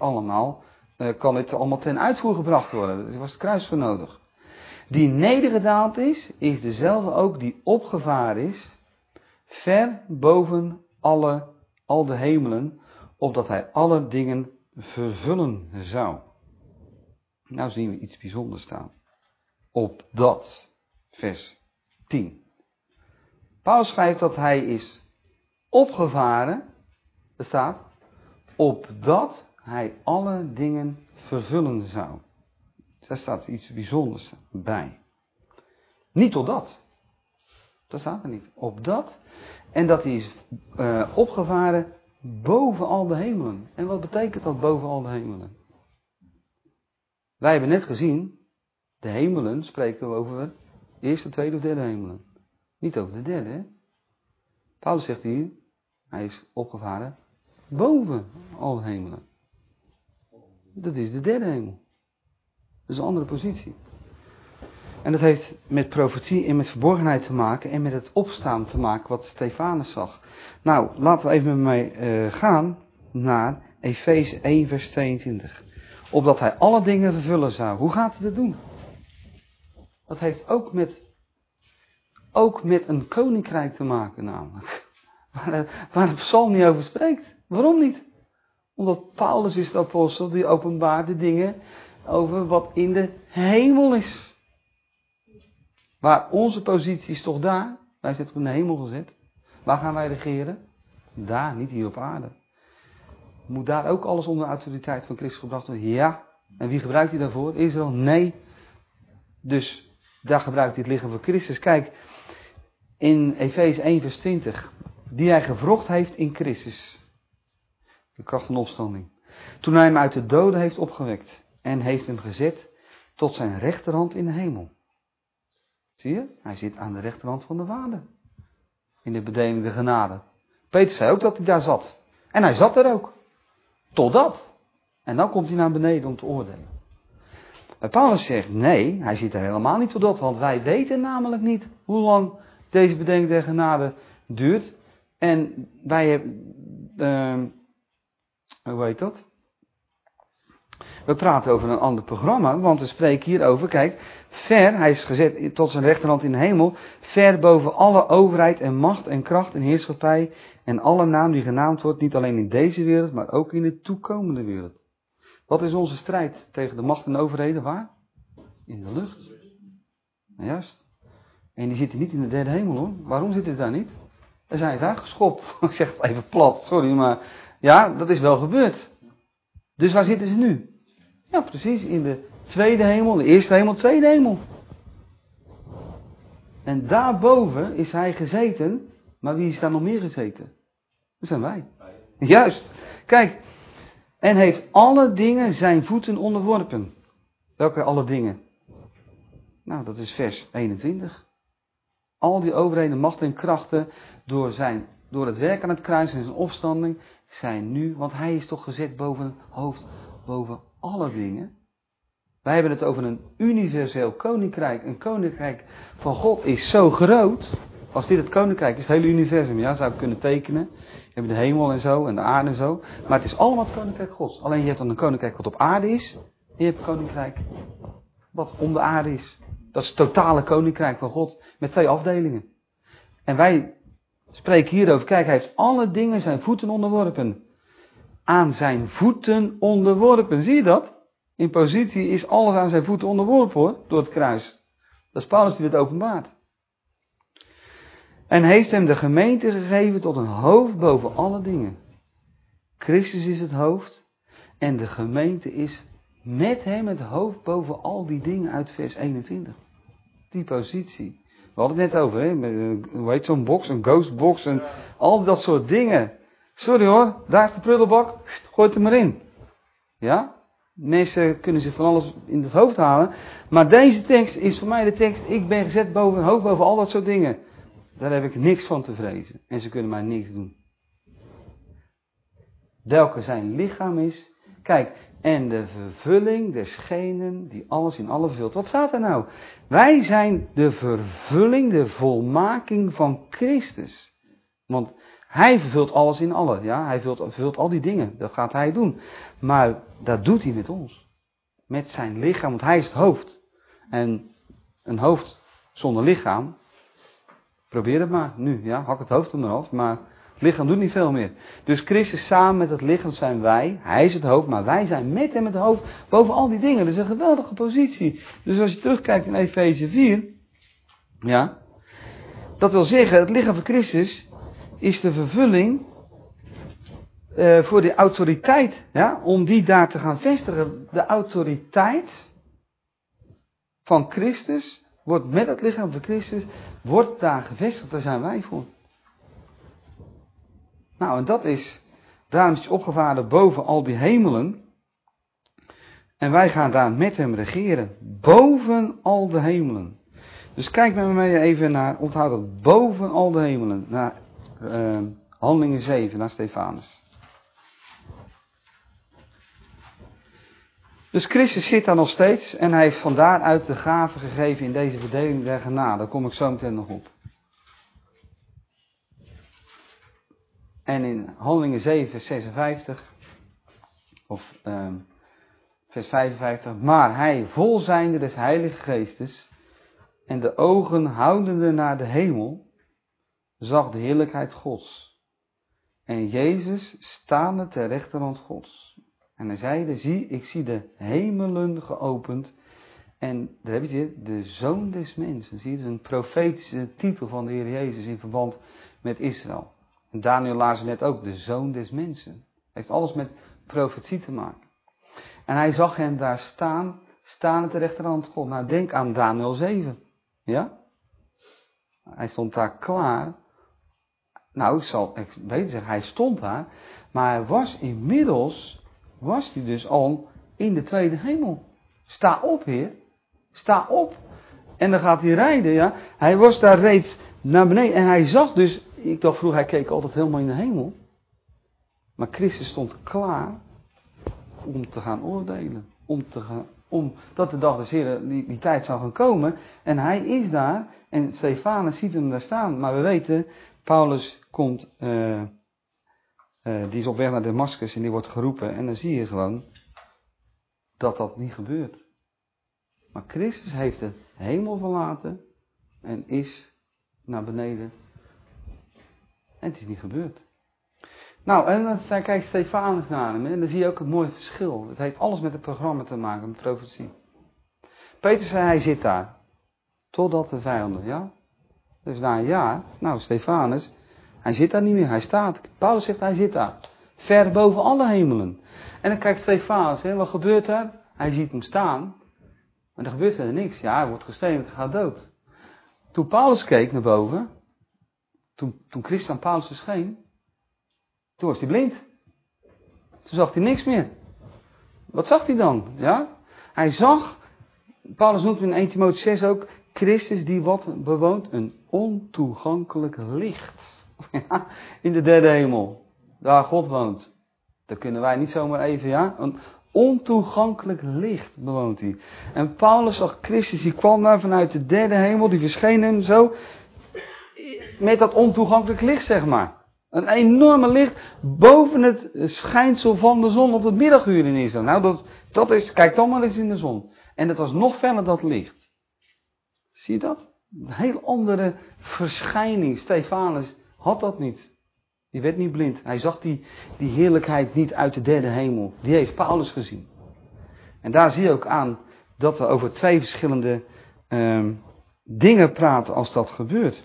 ten uitvoer gebracht worden. Er was het kruis voor nodig. Die nedergedaald is dezelfde ook die opgevaren is, ver boven al de hemelen, opdat hij alle dingen vervullen zou. Nou zien we iets bijzonders staan. Opdat, vers 10. Paulus schrijft dat hij is opgevaren, er staat, opdat hij alle dingen vervullen zou. Daar staat iets bijzonders bij. Niet totdat. Dat staat er niet. Opdat. En dat hij is opgevaren boven al de hemelen. En wat betekent dat boven al de hemelen? Wij hebben net gezien, de hemelen spreken we over de eerste, tweede of derde hemelen. Niet over de derde, hè? Paulus zegt hier, hij is opgevaren boven al de hemelen. Dat is de derde hemel. Dat is een andere positie. En dat heeft met profetie en met verborgenheid te maken en met het opstaan te maken wat Stefanus zag. Nou, laten we even met mij gaan naar Efeze 1 vers 22. Opdat hij alle dingen vervullen zou. Hoe gaat hij dat doen? Dat heeft ook met een koninkrijk te maken namelijk. Waar de psalm niet over spreekt. Waarom niet? Omdat Paulus is de apostel die openbaart de dingen over wat in de hemel is. Waar onze positie is toch daar. Wij zijn toch in de hemel gezet. Waar gaan wij regeren? Daar, niet hier op aarde. Moet daar ook alles onder de autoriteit van Christus gebracht worden? Ja. En wie gebruikt hij daarvoor? Israël? Nee. Dus daar gebruikt hij het lichaam van Christus. Kijk, in Efeze 1 vers 20. Die hij gewrocht heeft in Christus. De kracht van opstanding. Toen hij hem uit de doden heeft opgewekt. En heeft hem gezet tot zijn rechterhand in de hemel. Zie je? Hij zit aan de rechterhand van de Vader. In de bedeling de genade. Peter zei ook dat hij daar zat. En hij zat er ook. Totdat. En dan komt hij naar beneden om te oordelen. Maar Paulus zegt nee, hij zit er helemaal niet totdat. Want wij weten namelijk niet hoe lang deze bedeling der genade duurt. En wij hebben... hoe heet dat? We praten over een ander programma, want we spreken hier over, kijk, hij is gezet tot zijn rechterhand in de hemel, ver boven alle overheid en macht en kracht en heerschappij en alle naam die genaamd wordt, niet alleen in deze wereld, maar ook in de toekomende wereld. Wat is onze strijd tegen de macht en overheden? Waar? In de lucht. Juist. En die zitten niet in de derde hemel hoor. Waarom zitten ze daar niet? Daar zijn ze uitgeschopt. Ik zeg het even plat, sorry, maar ja, dat is wel gebeurd. Dus waar zitten ze nu? Ja, precies, in de tweede hemel, de eerste hemel, de tweede hemel. En daarboven is hij gezeten, maar wie is daar nog meer gezeten? Dat zijn wij. Juist. Kijk, en heeft alle dingen zijn voeten onderworpen. Welke alle dingen? Nou, dat is vers 21. Al die overheden, machten en krachten door het werk aan het kruis en zijn opstanding zijn nu, want hij is toch gezet boven het hoofd, boven alle dingen. Wij hebben het over een universeel koninkrijk. Een koninkrijk van God is zo groot. Als dit het koninkrijk is, het hele universum, ja, zou ik kunnen tekenen. Je hebt de hemel en zo en de aarde en zo. Maar het is allemaal het koninkrijk Gods. Alleen je hebt dan een koninkrijk wat op aarde is. En je hebt een koninkrijk wat om de aarde is. Dat is het totale koninkrijk van God met 2 afdelingen. En wij spreken hierover. Kijk, hij heeft alle dingen zijn voeten onderworpen. Aan zijn voeten onderworpen. Zie je dat? In positie is alles aan zijn voeten onderworpen hoor, door het kruis. Dat is Paulus die dit openbaart. En heeft hem de gemeente gegeven tot een hoofd boven alle dingen. Christus is het hoofd en de gemeente is met hem het hoofd boven al die dingen uit vers 21. Die positie. We hadden het net over, hè? Hoe heet zo'n box, een ghostbox en al dat soort dingen. Sorry hoor, daar is de prullenbak, gooi het er maar in. Ja? Mensen kunnen zich van alles in het hoofd halen. Maar deze tekst is voor mij de tekst, ik ben gezet boven een hoofd boven al dat soort dingen. Daar heb ik niks van te vrezen. En ze kunnen mij niks doen. Welke zijn lichaam is. Kijk, en de vervulling desgenen die alles in alle vervult. Wat staat er nou? Wij zijn de vervulling, de volmaking van Christus. Want hij vervult alles in alle. Ja? Hij vervult al die dingen. Dat gaat hij doen. Maar dat doet hij met ons. Met zijn lichaam. Want hij is het hoofd. En een hoofd zonder lichaam. Probeer het maar. Nu, ja. Hak het hoofd er maar af. Maar het lichaam doet niet veel meer. Dus Christus samen met het lichaam zijn wij. Hij is het hoofd. Maar wij zijn met hem het hoofd. Boven al die dingen. Dat is een geweldige positie. Dus als je terugkijkt in Efeze 4. Ja. Dat wil zeggen. Het lichaam van Christus is de vervulling voor de autoriteit, ja, om die daar te gaan vestigen. De autoriteit van Christus wordt met het lichaam van Christus, wordt daar gevestigd, daar zijn wij voor. Nou, en dat is, daarom is hij opgevaren boven al die hemelen. En wij gaan daar met hem regeren, boven al de hemelen. Dus kijk met me mee even naar, onthoud dat, boven al de hemelen, naar Handelingen 7, naar Stefanus. Dus Christus zit daar nog steeds en hij heeft van daaruit de gave gegeven in deze verdeling der genade. Daar kom ik zo meteen nog op. En in Handelingen 7, vers 56, of vers 55, maar hij vol zijnde des Heilige Geestes en de ogen houdende naar de hemel, zag de heerlijkheid Gods. En Jezus staande ter rechterhand Gods. En hij zeide, zie, ik zie de hemelen geopend. En daar heb je het, de Zoon des Mensen. Zie je, dat is een profetische titel van de Heer Jezus in verband met Israël. En Daniel lazen net ook, de Zoon des Mensen. Heeft alles met profetie te maken. En hij zag hem daar staan ter rechterhand God. Nou, denk aan Daniel 7. Ja? Hij stond daar klaar. Nou, ik weet zeggen, hij stond daar. Maar hij was inmiddels, hij dus al in de tweede hemel. Sta op, Heer. Sta op. En dan gaat hij rijden, ja. Hij was daar reeds naar beneden. En hij zag dus, ik dacht vroeger, hij keek altijd helemaal in de hemel. Maar Christus stond klaar om te gaan oordelen. Omdat de dag des Heren, die tijd zou gaan komen. En hij is daar. En Stefanus ziet hem daar staan. Maar we weten, Paulus komt, die is op weg naar Damascus en die wordt geroepen. En dan zie je gewoon dat dat niet gebeurt. Maar Christus heeft de hemel verlaten en is naar beneden. En het is niet gebeurd. Nou, en dan kijkt Stefanus naar hem. En dan zie je ook een mooi verschil. Het heeft alles met het programma te maken, met profetie. Petrus zei, hij zit daar. Totdat de vijanden, ja. Dus na een jaar, nou Stefanus, hij zit daar niet meer, hij staat. Paulus zegt, hij zit daar. Ver boven alle hemelen. En dan kijkt Stefanus, hè, wat gebeurt er? Hij ziet hem staan. Maar er gebeurt verder niks. Ja, hij wordt gestenigd, hij gaat dood. Toen Paulus keek naar boven, toen Christus aan Paulus verscheen, toen was hij blind. Toen zag hij niks meer. Wat zag hij dan? Ja? Hij zag, Paulus noemt in 1 Timotheüs 6 ook, Christus die wat bewoont, een ontoegankelijk licht. In de derde hemel. Daar God woont. Daar kunnen wij niet zomaar even, ja. Een ontoegankelijk licht bewoont hij. En Paulus zag Christus, die kwam daar vanuit de derde hemel, die verscheen hem zo. Met dat ontoegankelijk licht, zeg maar. Een enorme licht boven het schijnsel van de zon op het middaguur in Israël. Nou, dat is, kijk dan maar eens in de zon. En het was nog feller dat licht. Zie je dat? Een heel andere verschijning. Stefanus had dat niet. Die werd niet blind. Hij zag die heerlijkheid niet uit de derde hemel. Die heeft Paulus gezien. En daar zie je ook aan dat we over twee verschillende dingen praten als dat gebeurt.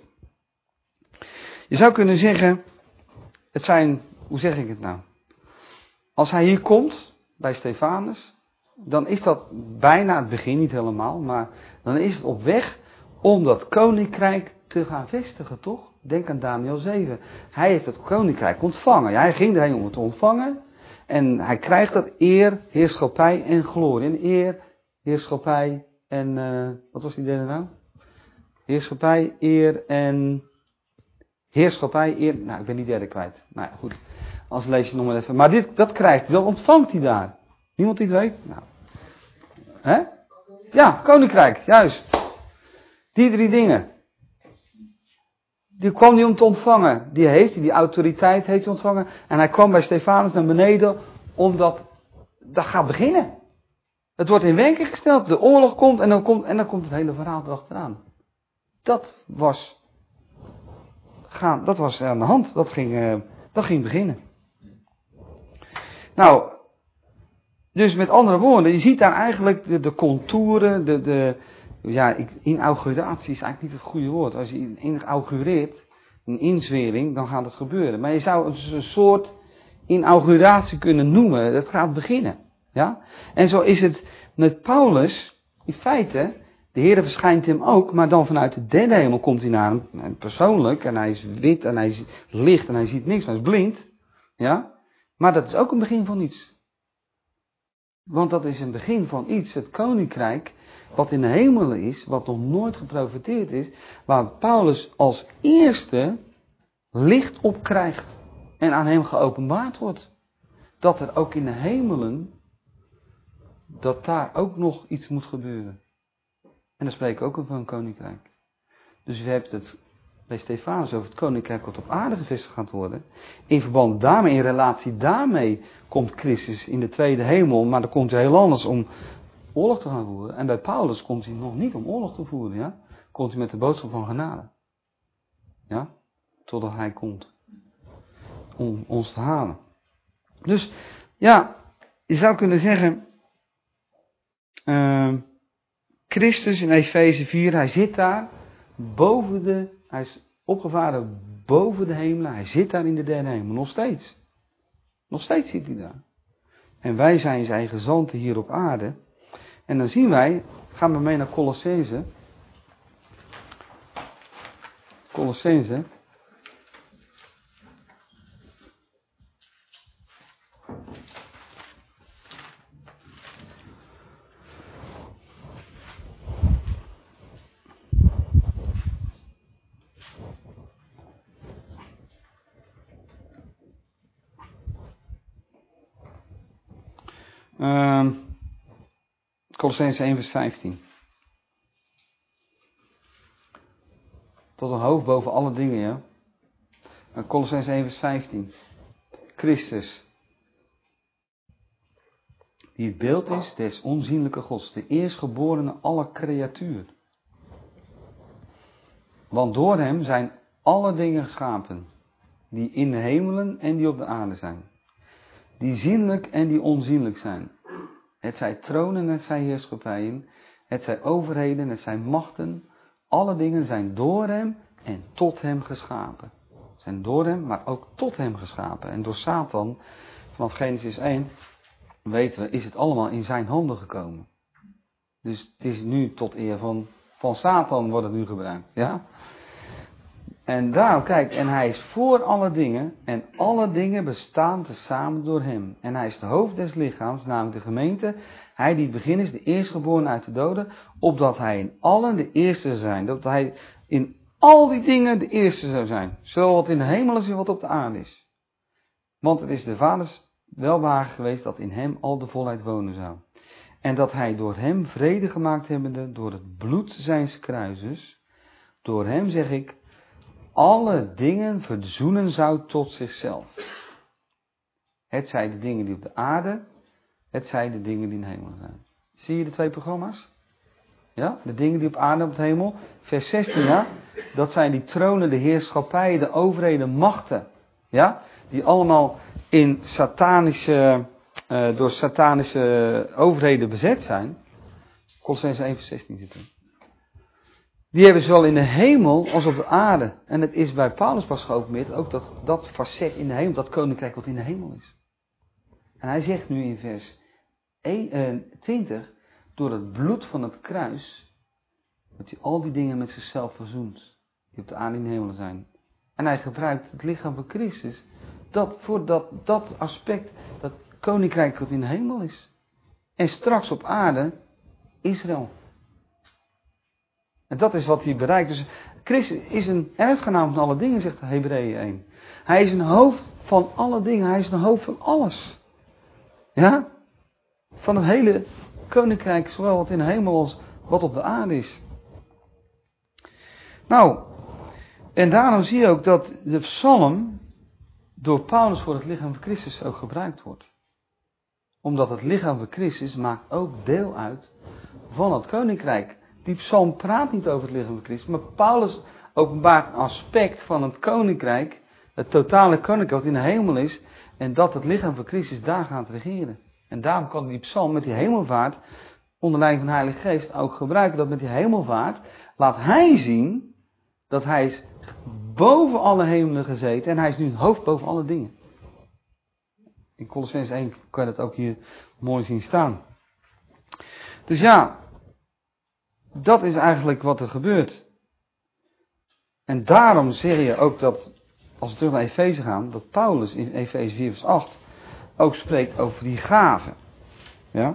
Je zou kunnen zeggen, het zijn, hoe zeg ik het nou? Als hij hier komt, bij Stefanus, dan is dat bijna het begin, niet helemaal, maar dan is het op weg om dat koninkrijk te gaan vestigen, toch? Denk aan Daniel 7. Hij heeft het koninkrijk ontvangen. Ja, hij ging erheen om het te ontvangen. En hij krijgt dat eer, heerschappij en glorie. En eer, heerschappij en, wat was die derde nou? Heerschappij, eer en... Heerschappij, eer... Nou, ik ben die derde kwijt. Nou ja, goed. Als lees je nog maar even. Maar dat krijgt hij, dat ontvangt hij daar. Niemand die het weet? Nou. Hè? Ja, koninkrijk, juist. Die drie dingen. Die kwam hij om te ontvangen. Die autoriteit heeft hij ontvangen. En hij kwam bij Stefanus naar beneden, omdat dat gaat beginnen. Het wordt in werking gesteld, de oorlog komt en dan komt het hele verhaal erachteraan. Dat was aan de hand, dat ging beginnen. Nou, dus met andere woorden, je ziet daar eigenlijk de contouren, inauguratie is eigenlijk niet het goede woord. Als je inaugureert, een inzwering, dan gaat het gebeuren. Maar je zou het een soort inauguratie kunnen noemen, dat gaat beginnen. Ja? En zo is het met Paulus, in feite, de Heer verschijnt hem ook, maar dan vanuit de derde hemel komt hij naar hem persoonlijk, en hij is wit, en hij is licht, en hij ziet niks, hij is blind. Ja? Maar dat is ook een begin van iets. Want dat is een begin van iets, het koninkrijk, wat in de hemelen is, wat nog nooit geprofeteerd is, waar Paulus als eerste licht op krijgt en aan hem geopenbaard wordt. Dat er ook in de hemelen, dat daar ook nog iets moet gebeuren. En dan spreek ik ook over een koninkrijk. Dus we hebben het bij Stefanus over het koninkrijk wat op aarde gevestigd gaat worden. In verband daarmee, in relatie daarmee, komt Christus in de tweede hemel, maar dan komt hij heel anders om oorlog te gaan voeren. En bij Paulus komt hij nog niet om oorlog te voeren, ja. Komt hij met de boodschap van genade. Ja, totdat hij komt om ons te halen. Dus, ja, je zou kunnen zeggen, Christus in Efeze 4, hij zit daar hij is opgevaren boven de hemelen, hij zit daar in de derde hemel, nog steeds. Nog steeds zit hij daar. En wij zijn zijn gezanten hier op aarde. En dan zien wij, gaan we mee naar Colossense. Colossense. Colossense 1 vers 15. Tot een hoofd boven alle dingen, ja. Colossense 1 vers 15. Christus. Die het beeld is des onzienlijke Gods. De eerstgeborene alle creatuur. Want door hem zijn alle dingen geschapen. Die in de hemelen en die op de aarde zijn. Die zienlijk en die onzienlijk zijn. Het zij tronen, het zij heerschappijen. Het zij overheden, het zij machten. Alle dingen zijn door hem en tot hem geschapen. Zijn door hem, maar ook tot hem geschapen. En door Satan, vanaf Genesis 1, weten we, is het allemaal in zijn handen gekomen. Dus het is nu tot eer van Satan wordt het nu gebruikt. Ja? En daarom, kijk, en hij is voor alle dingen. En alle dingen bestaan tezamen door hem. En hij is het hoofd des lichaams, namelijk de gemeente. Hij die het begin is, de eerstgeboren uit de doden. Opdat hij in allen de eerste zou zijn. Dat hij in al die dingen de eerste zou zijn. Zowel wat in de hemel is als wat op de aarde is. Want het is de vaders welbehagen geweest dat in hem al de volheid wonen zou. En dat hij door hem vrede gemaakt hebbende door het bloed zijns kruises. Door hem, zeg ik, alle dingen verzoenen zou tot zichzelf. Het zij de dingen die op de aarde, het zij de dingen die in de hemel zijn. Zie je de twee programma's? Ja, de dingen die op aarde en op de hemel. Vers 16, ja, dat zijn die tronen, de heerschappij, de overheden, machten. Ja, die allemaal in door satanische overheden bezet zijn. Colossense 1 vers 16 zit er. Die hebben zowel in de hemel als op de aarde. En het is bij Paulus pas geopenbaard ook dat facet in de hemel, dat koninkrijk wat in de hemel is. En hij zegt nu in vers 20, door het bloed van het kruis, dat hij al die dingen met zichzelf verzoent, die op de aarde in de hemel zijn. En hij gebruikt het lichaam van Christus, voor dat aspect, dat koninkrijk wat in de hemel is. En straks op aarde, Israël. En dat is wat hij bereikt. Dus Christus is een erfgenaam van alle dingen, zegt Hebreeën 1. Hij is een hoofd van alle dingen. Hij is een hoofd van alles. Ja? Van het hele koninkrijk, zowel wat in de hemel als wat op de aarde is. Nou, en daarom zie je ook dat de psalm door Paulus voor het lichaam van Christus ook gebruikt wordt. Omdat het lichaam van Christus maakt ook deel uit van het koninkrijk. Die psalm praat niet over het lichaam van Christus, maar Paulus openbaart een aspect van het koninkrijk, het totale koninkrijk wat in de hemel is, en dat het lichaam van Christus daar gaat regeren. En daarom kan die psalm met die hemelvaart, onder leiding van de Heilige Geest, ook gebruiken, dat met die hemelvaart laat hij zien dat hij is boven alle hemelen gezeten en hij is nu het hoofd boven alle dingen. In Colossense 1 kan je dat ook hier mooi zien staan. Dus ja, dat is eigenlijk wat er gebeurt. En daarom zeg je ook dat, als we terug naar Efeze gaan, dat Paulus in Efeze 4 vers 8 ook spreekt over die gaven. Ja?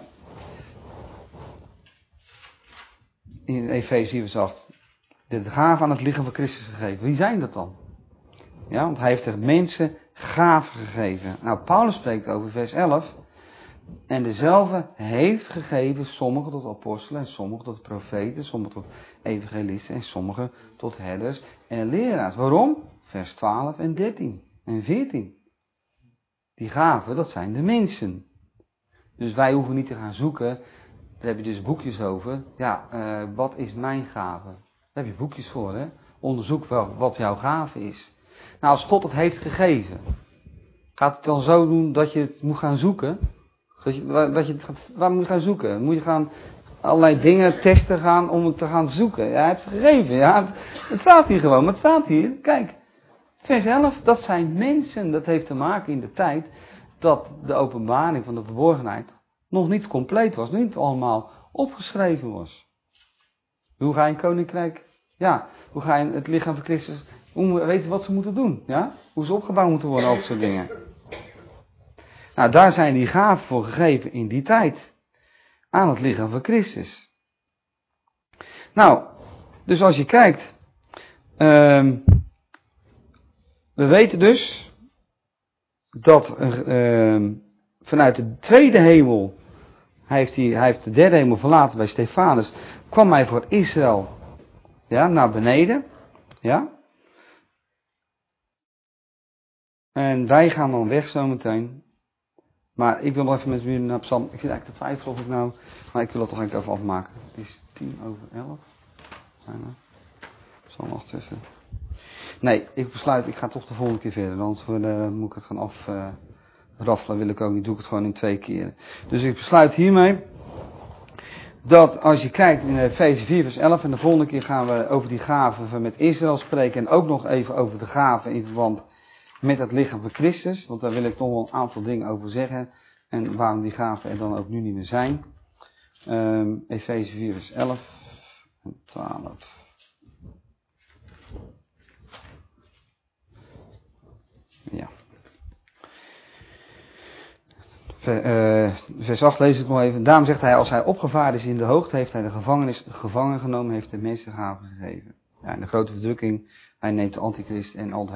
In Efeze 4 vers 8. De gaven aan het lichaam van Christus gegeven. Wie zijn dat dan? Ja, want hij heeft er mensen gaven gegeven. Nou, Paulus spreekt over vers 11. En dezelfde heeft gegeven sommigen tot apostelen en sommigen tot profeten, sommigen tot evangelisten en sommigen tot herders en leraars. Waarom? Vers 12 en 13 en 14. Die gaven, dat zijn de mensen. Dus wij hoeven niet te gaan zoeken. Daar heb je dus boekjes over. Ja, wat is mijn gave? Daar heb je boekjes voor, hè? Onderzoek wel wat jouw gave is. Nou, als God het heeft gegeven, gaat het dan zo doen dat je het moet gaan zoeken? Waar moet je gaan zoeken? Moet je gaan allerlei dingen testen gaan om het te gaan zoeken? Ja, hij heeft het gegeven. Ja, het staat hier gewoon. Maar het staat hier. Kijk, vers 11. Dat zijn mensen. Dat heeft te maken in de tijd dat de openbaring van de verborgenheid nog niet compleet was. Niet allemaal opgeschreven was. Hoe ga je een koninkrijk Ja, hoe ga je het lichaam van Christus, weten wat ze moeten doen, ja? Hoe ze opgebouwd moeten worden, al dat soort dingen. Nou, daar zijn die gaven voor gegeven in die tijd. Aan het lichaam van Christus. Nou, dus als je kijkt. We weten dus dat vanuit de tweede hemel, hij heeft de derde hemel verlaten bij Stefanus, kwam hij voor Israël, ja, naar beneden, ja. En wij gaan dan weg zometeen. Maar ik wil nog even met jullie naar Psalm. Ik zit eigenlijk te twijfelen of ik nou, maar ik wil het toch eigenlijk even afmaken. Het is 11:10. Zijn we? Psalm 68. Nee, ik besluit, ik ga toch de volgende keer verder. Anders moet ik het gaan afraffelen, wil ik ook niet. Doe ik het gewoon in 2 keren. Dus ik besluit hiermee dat als je kijkt in Efeze 4 vers 11... en de volgende keer gaan we over die gaven met Israël spreken. En ook nog even over de gaven in verband met het lichaam van Christus. Want daar wil ik nog wel een aantal dingen over zeggen. En waarom die gaven er dan ook nu niet meer zijn. Efeze 4 vers 11 en 12... Ja. Vers 8 lees ik nog even. Daarom zegt hij, als hij opgevaard is in de hoogte, heeft hij de gevangenis gevangen genomen, heeft de mensen gaven gegeven. Ja, in de grote verdrukking, hij neemt de antichrist en al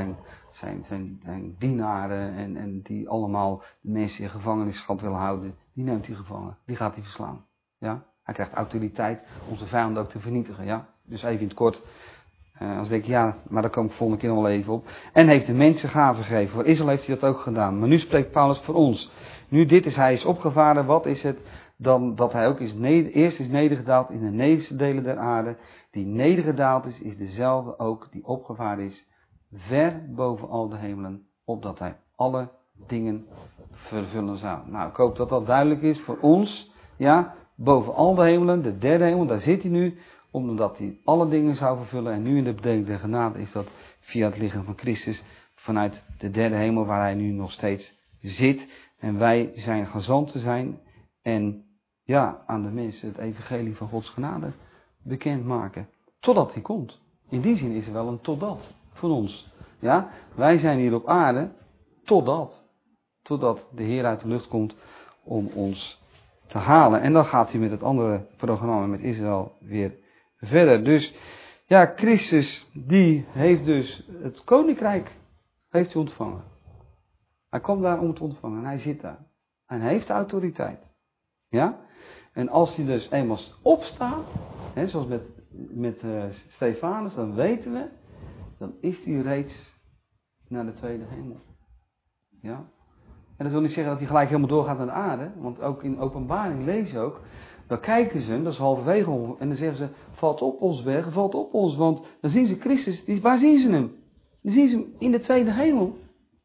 zijn dienaren en die allemaal de mensen in gevangenschap willen houden, die neemt hij gevangen. Die gaat hij verslaan. Ja? Hij krijgt autoriteit om zijn vijanden ook te vernietigen. Ja? Dus even in het kort. Als denk ik, ja, maar daar kom ik volgende keer nog wel even op. En heeft de mensen gaven gegeven. Voor Israël heeft hij dat ook gedaan. Maar nu spreekt Paulus voor ons. Nu dit is, hij is opgevaren. Wat is het? Dan dat hij ook eerst is nedergedaald in de nederste delen der aarde. Die nedergedaald is dezelfde ook die opgevaren is. Ver boven al de hemelen. Opdat hij alle dingen vervullen zou. Nou, ik hoop dat dat duidelijk is voor ons. Ja, boven al de hemelen. De derde hemel, daar zit hij nu. Omdat hij alle dingen zou vervullen. En nu in de bedeling der genade is dat via het lichaam van Christus. Vanuit de derde hemel waar hij nu nog steeds zit. En wij zijn gezanten zijn. En ja, aan de mensen het evangelie van Gods genade bekendmaken. Totdat hij komt. In die zin is er wel een totdat voor ons. Ja, wij zijn hier op aarde totdat. Totdat de Heer uit de lucht komt om ons te halen. En dan gaat hij met het andere programma met Israël weer verder. Dus ja, Christus die heeft dus het koninkrijk heeft hij ontvangen. Hij komt daar om te ontvangen en hij zit daar. En hij heeft de autoriteit. Ja? En als hij dus eenmaal opstaat, hè, zoals met Stefanus, dan weten we, dan is hij reeds naar de tweede hemel. Ja? En dat wil niet zeggen dat hij gelijk helemaal doorgaat naar de aarde, want ook in Openbaring lees je ook, dan kijken ze, dat is halverwege, en dan zeggen ze, valt op ons bergen, valt op ons, want dan zien ze Christus, waar zien ze hem? Dan zien ze hem in de tweede hemel.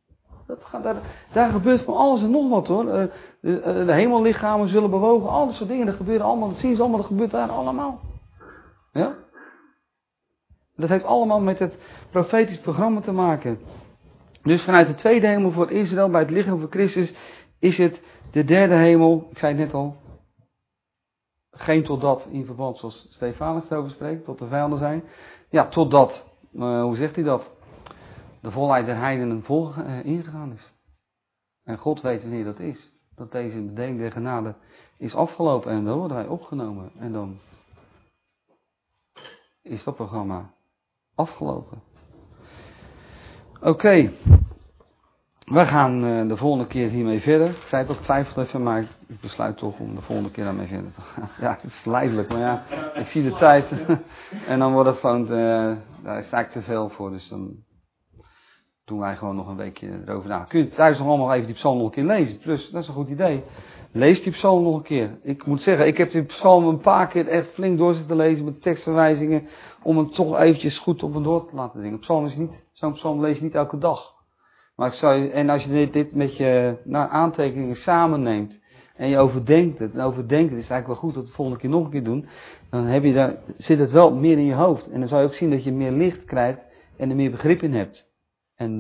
Daar gebeurt van alles en nog wat hoor. De hemellichamen zullen bewogen, al dat soort dingen, dat gebeuren allemaal, dat zien ze allemaal, dat gebeurt daar allemaal. Ja? Dat heeft allemaal met het profetisch programma te maken. Dus vanuit de tweede hemel voor Israël, bij het lichaam van Christus, is het de derde hemel, ik zei het net al, geen totdat in verband zoals Stefanus erover spreekt, tot de vijanden zijn. Ja, totdat, hoe zegt hij dat? De volheid der heidenen ingegaan is. En God weet wanneer dat is. Dat deze bedeling der genade is afgelopen en dan worden wij opgenomen. En dan is dat programma afgelopen. Oké. We gaan de volgende keer hiermee verder. Ik zei het ook, twijfel even, maar ik besluit toch om de volgende keer daarmee verder te gaan. Ja, het is verleidelijk, maar ja, ik zie de tijd. En dan wordt het gewoon, daar is eigenlijk te veel voor, dus dan doen wij gewoon nog een weekje erover na. Kun je thuis nog allemaal even die psalm nog een keer lezen? Plus, dat is een goed idee. Lees die psalm nog een keer. Ik moet zeggen, ik heb die psalm een paar keer echt flink door zitten lezen met tekstverwijzingen, om hem toch eventjes goed op en door te laten dingen. Zo'n psalm lees je niet elke dag. Maar en als je dit met je aantekeningen samen en je overdenkt het, is het eigenlijk wel goed dat we de volgende keer nog een keer doen, dan zit het wel meer in je hoofd. En dan zal je ook zien dat je meer licht krijgt en er meer begrip in hebt. En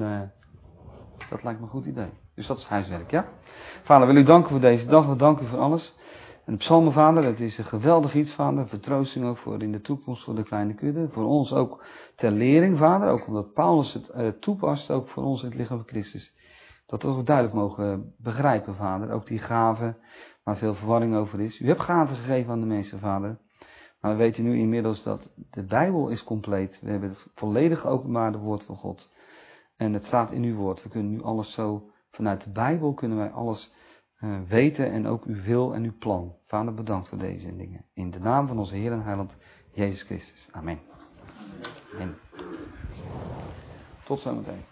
dat lijkt me een goed idee. Dus dat is huiswerk, ja? Vader, wil u danken voor deze dag, we danken u voor alles. En de psalmen, Vader, dat is een geweldig iets, Vader. Vertroosting ook voor in de toekomst voor de kleine kudde. Voor ons ook ter lering, Vader. Ook omdat Paulus het toepast, ook voor ons in het lichaam van Christus. Dat we ook duidelijk mogen begrijpen, Vader. Ook die gaven, waar veel verwarring over is. U hebt gaven gegeven aan de mensen, Vader. Maar we weten nu inmiddels dat de Bijbel is compleet. We hebben het volledig openbaarde woord van God. En het staat in uw woord. We kunnen nu alles zo, vanuit de Bijbel kunnen wij alles weten en ook uw wil en uw plan. Vader, bedankt voor deze dingen. In de naam van onze Heer en Heiland, Jezus Christus. Amen. Amen. Tot zometeen.